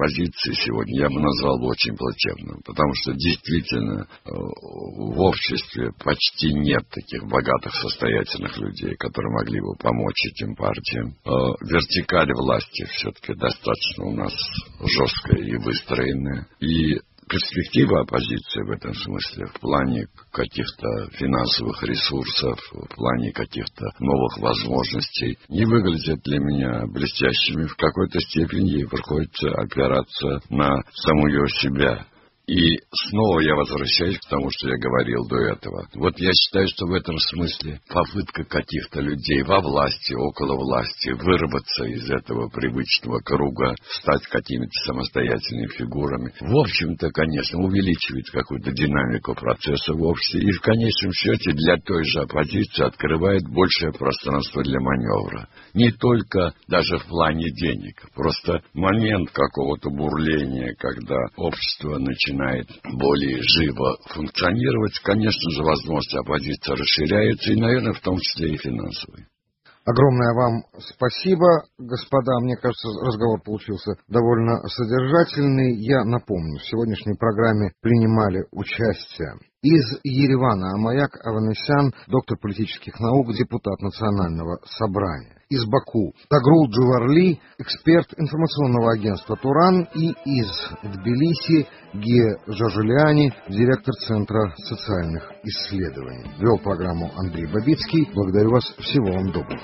S22: оппозиции сегодня я бы назвал бы очень плачевным, потому что действительно в обществе почти нет таких богатых, состоятельных людей, которые могли бы помочь этим партиям. Вертикаль власти все-таки достаточно у нас жесткая и выстроенная. И перспектива оппозиции в этом смысле, в плане каких-то финансовых ресурсов, в плане каких-то новых возможностей, не выглядят для меня блестящими. В какой-то степени ей приходится опираться на самую себя. И снова я возвращаюсь к тому, что я говорил до этого. Вот я считаю, что в этом смысле попытка каких-то людей во власти, около власти, вырваться из этого привычного круга, стать какими-то самостоятельными фигурами, в общем-то, конечно, увеличивает какую-то динамику процесса в обществе и в конечном счете для той же оппозиции открывает большее пространство для маневра. Не только даже в плане денег. Просто момент какого-то бурления, когда общество начинает начинает более живо функционировать, конечно же, возможности оппозиции расширяются, и, наверное, в том числе и финансовые.
S19: Огромное вам спасибо, господа. Мне кажется, разговор получился довольно содержательный. Я напомню, в сегодняшней программе принимали участие из Еревана Амаяк Аванесян, доктор политических наук, депутат Национального собрания. Из Баку Тагрул Джуварли, эксперт информационного агентства «Туран», и из Тбилиси Гия Жажулиани, директор Центра социальных исследований. Вел программу Андрей Бабицкий. Благодарю вас. Всего вам доброго.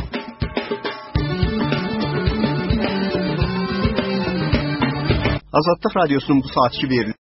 S1: Azadlıq Radiosunun bu saatçı verildi.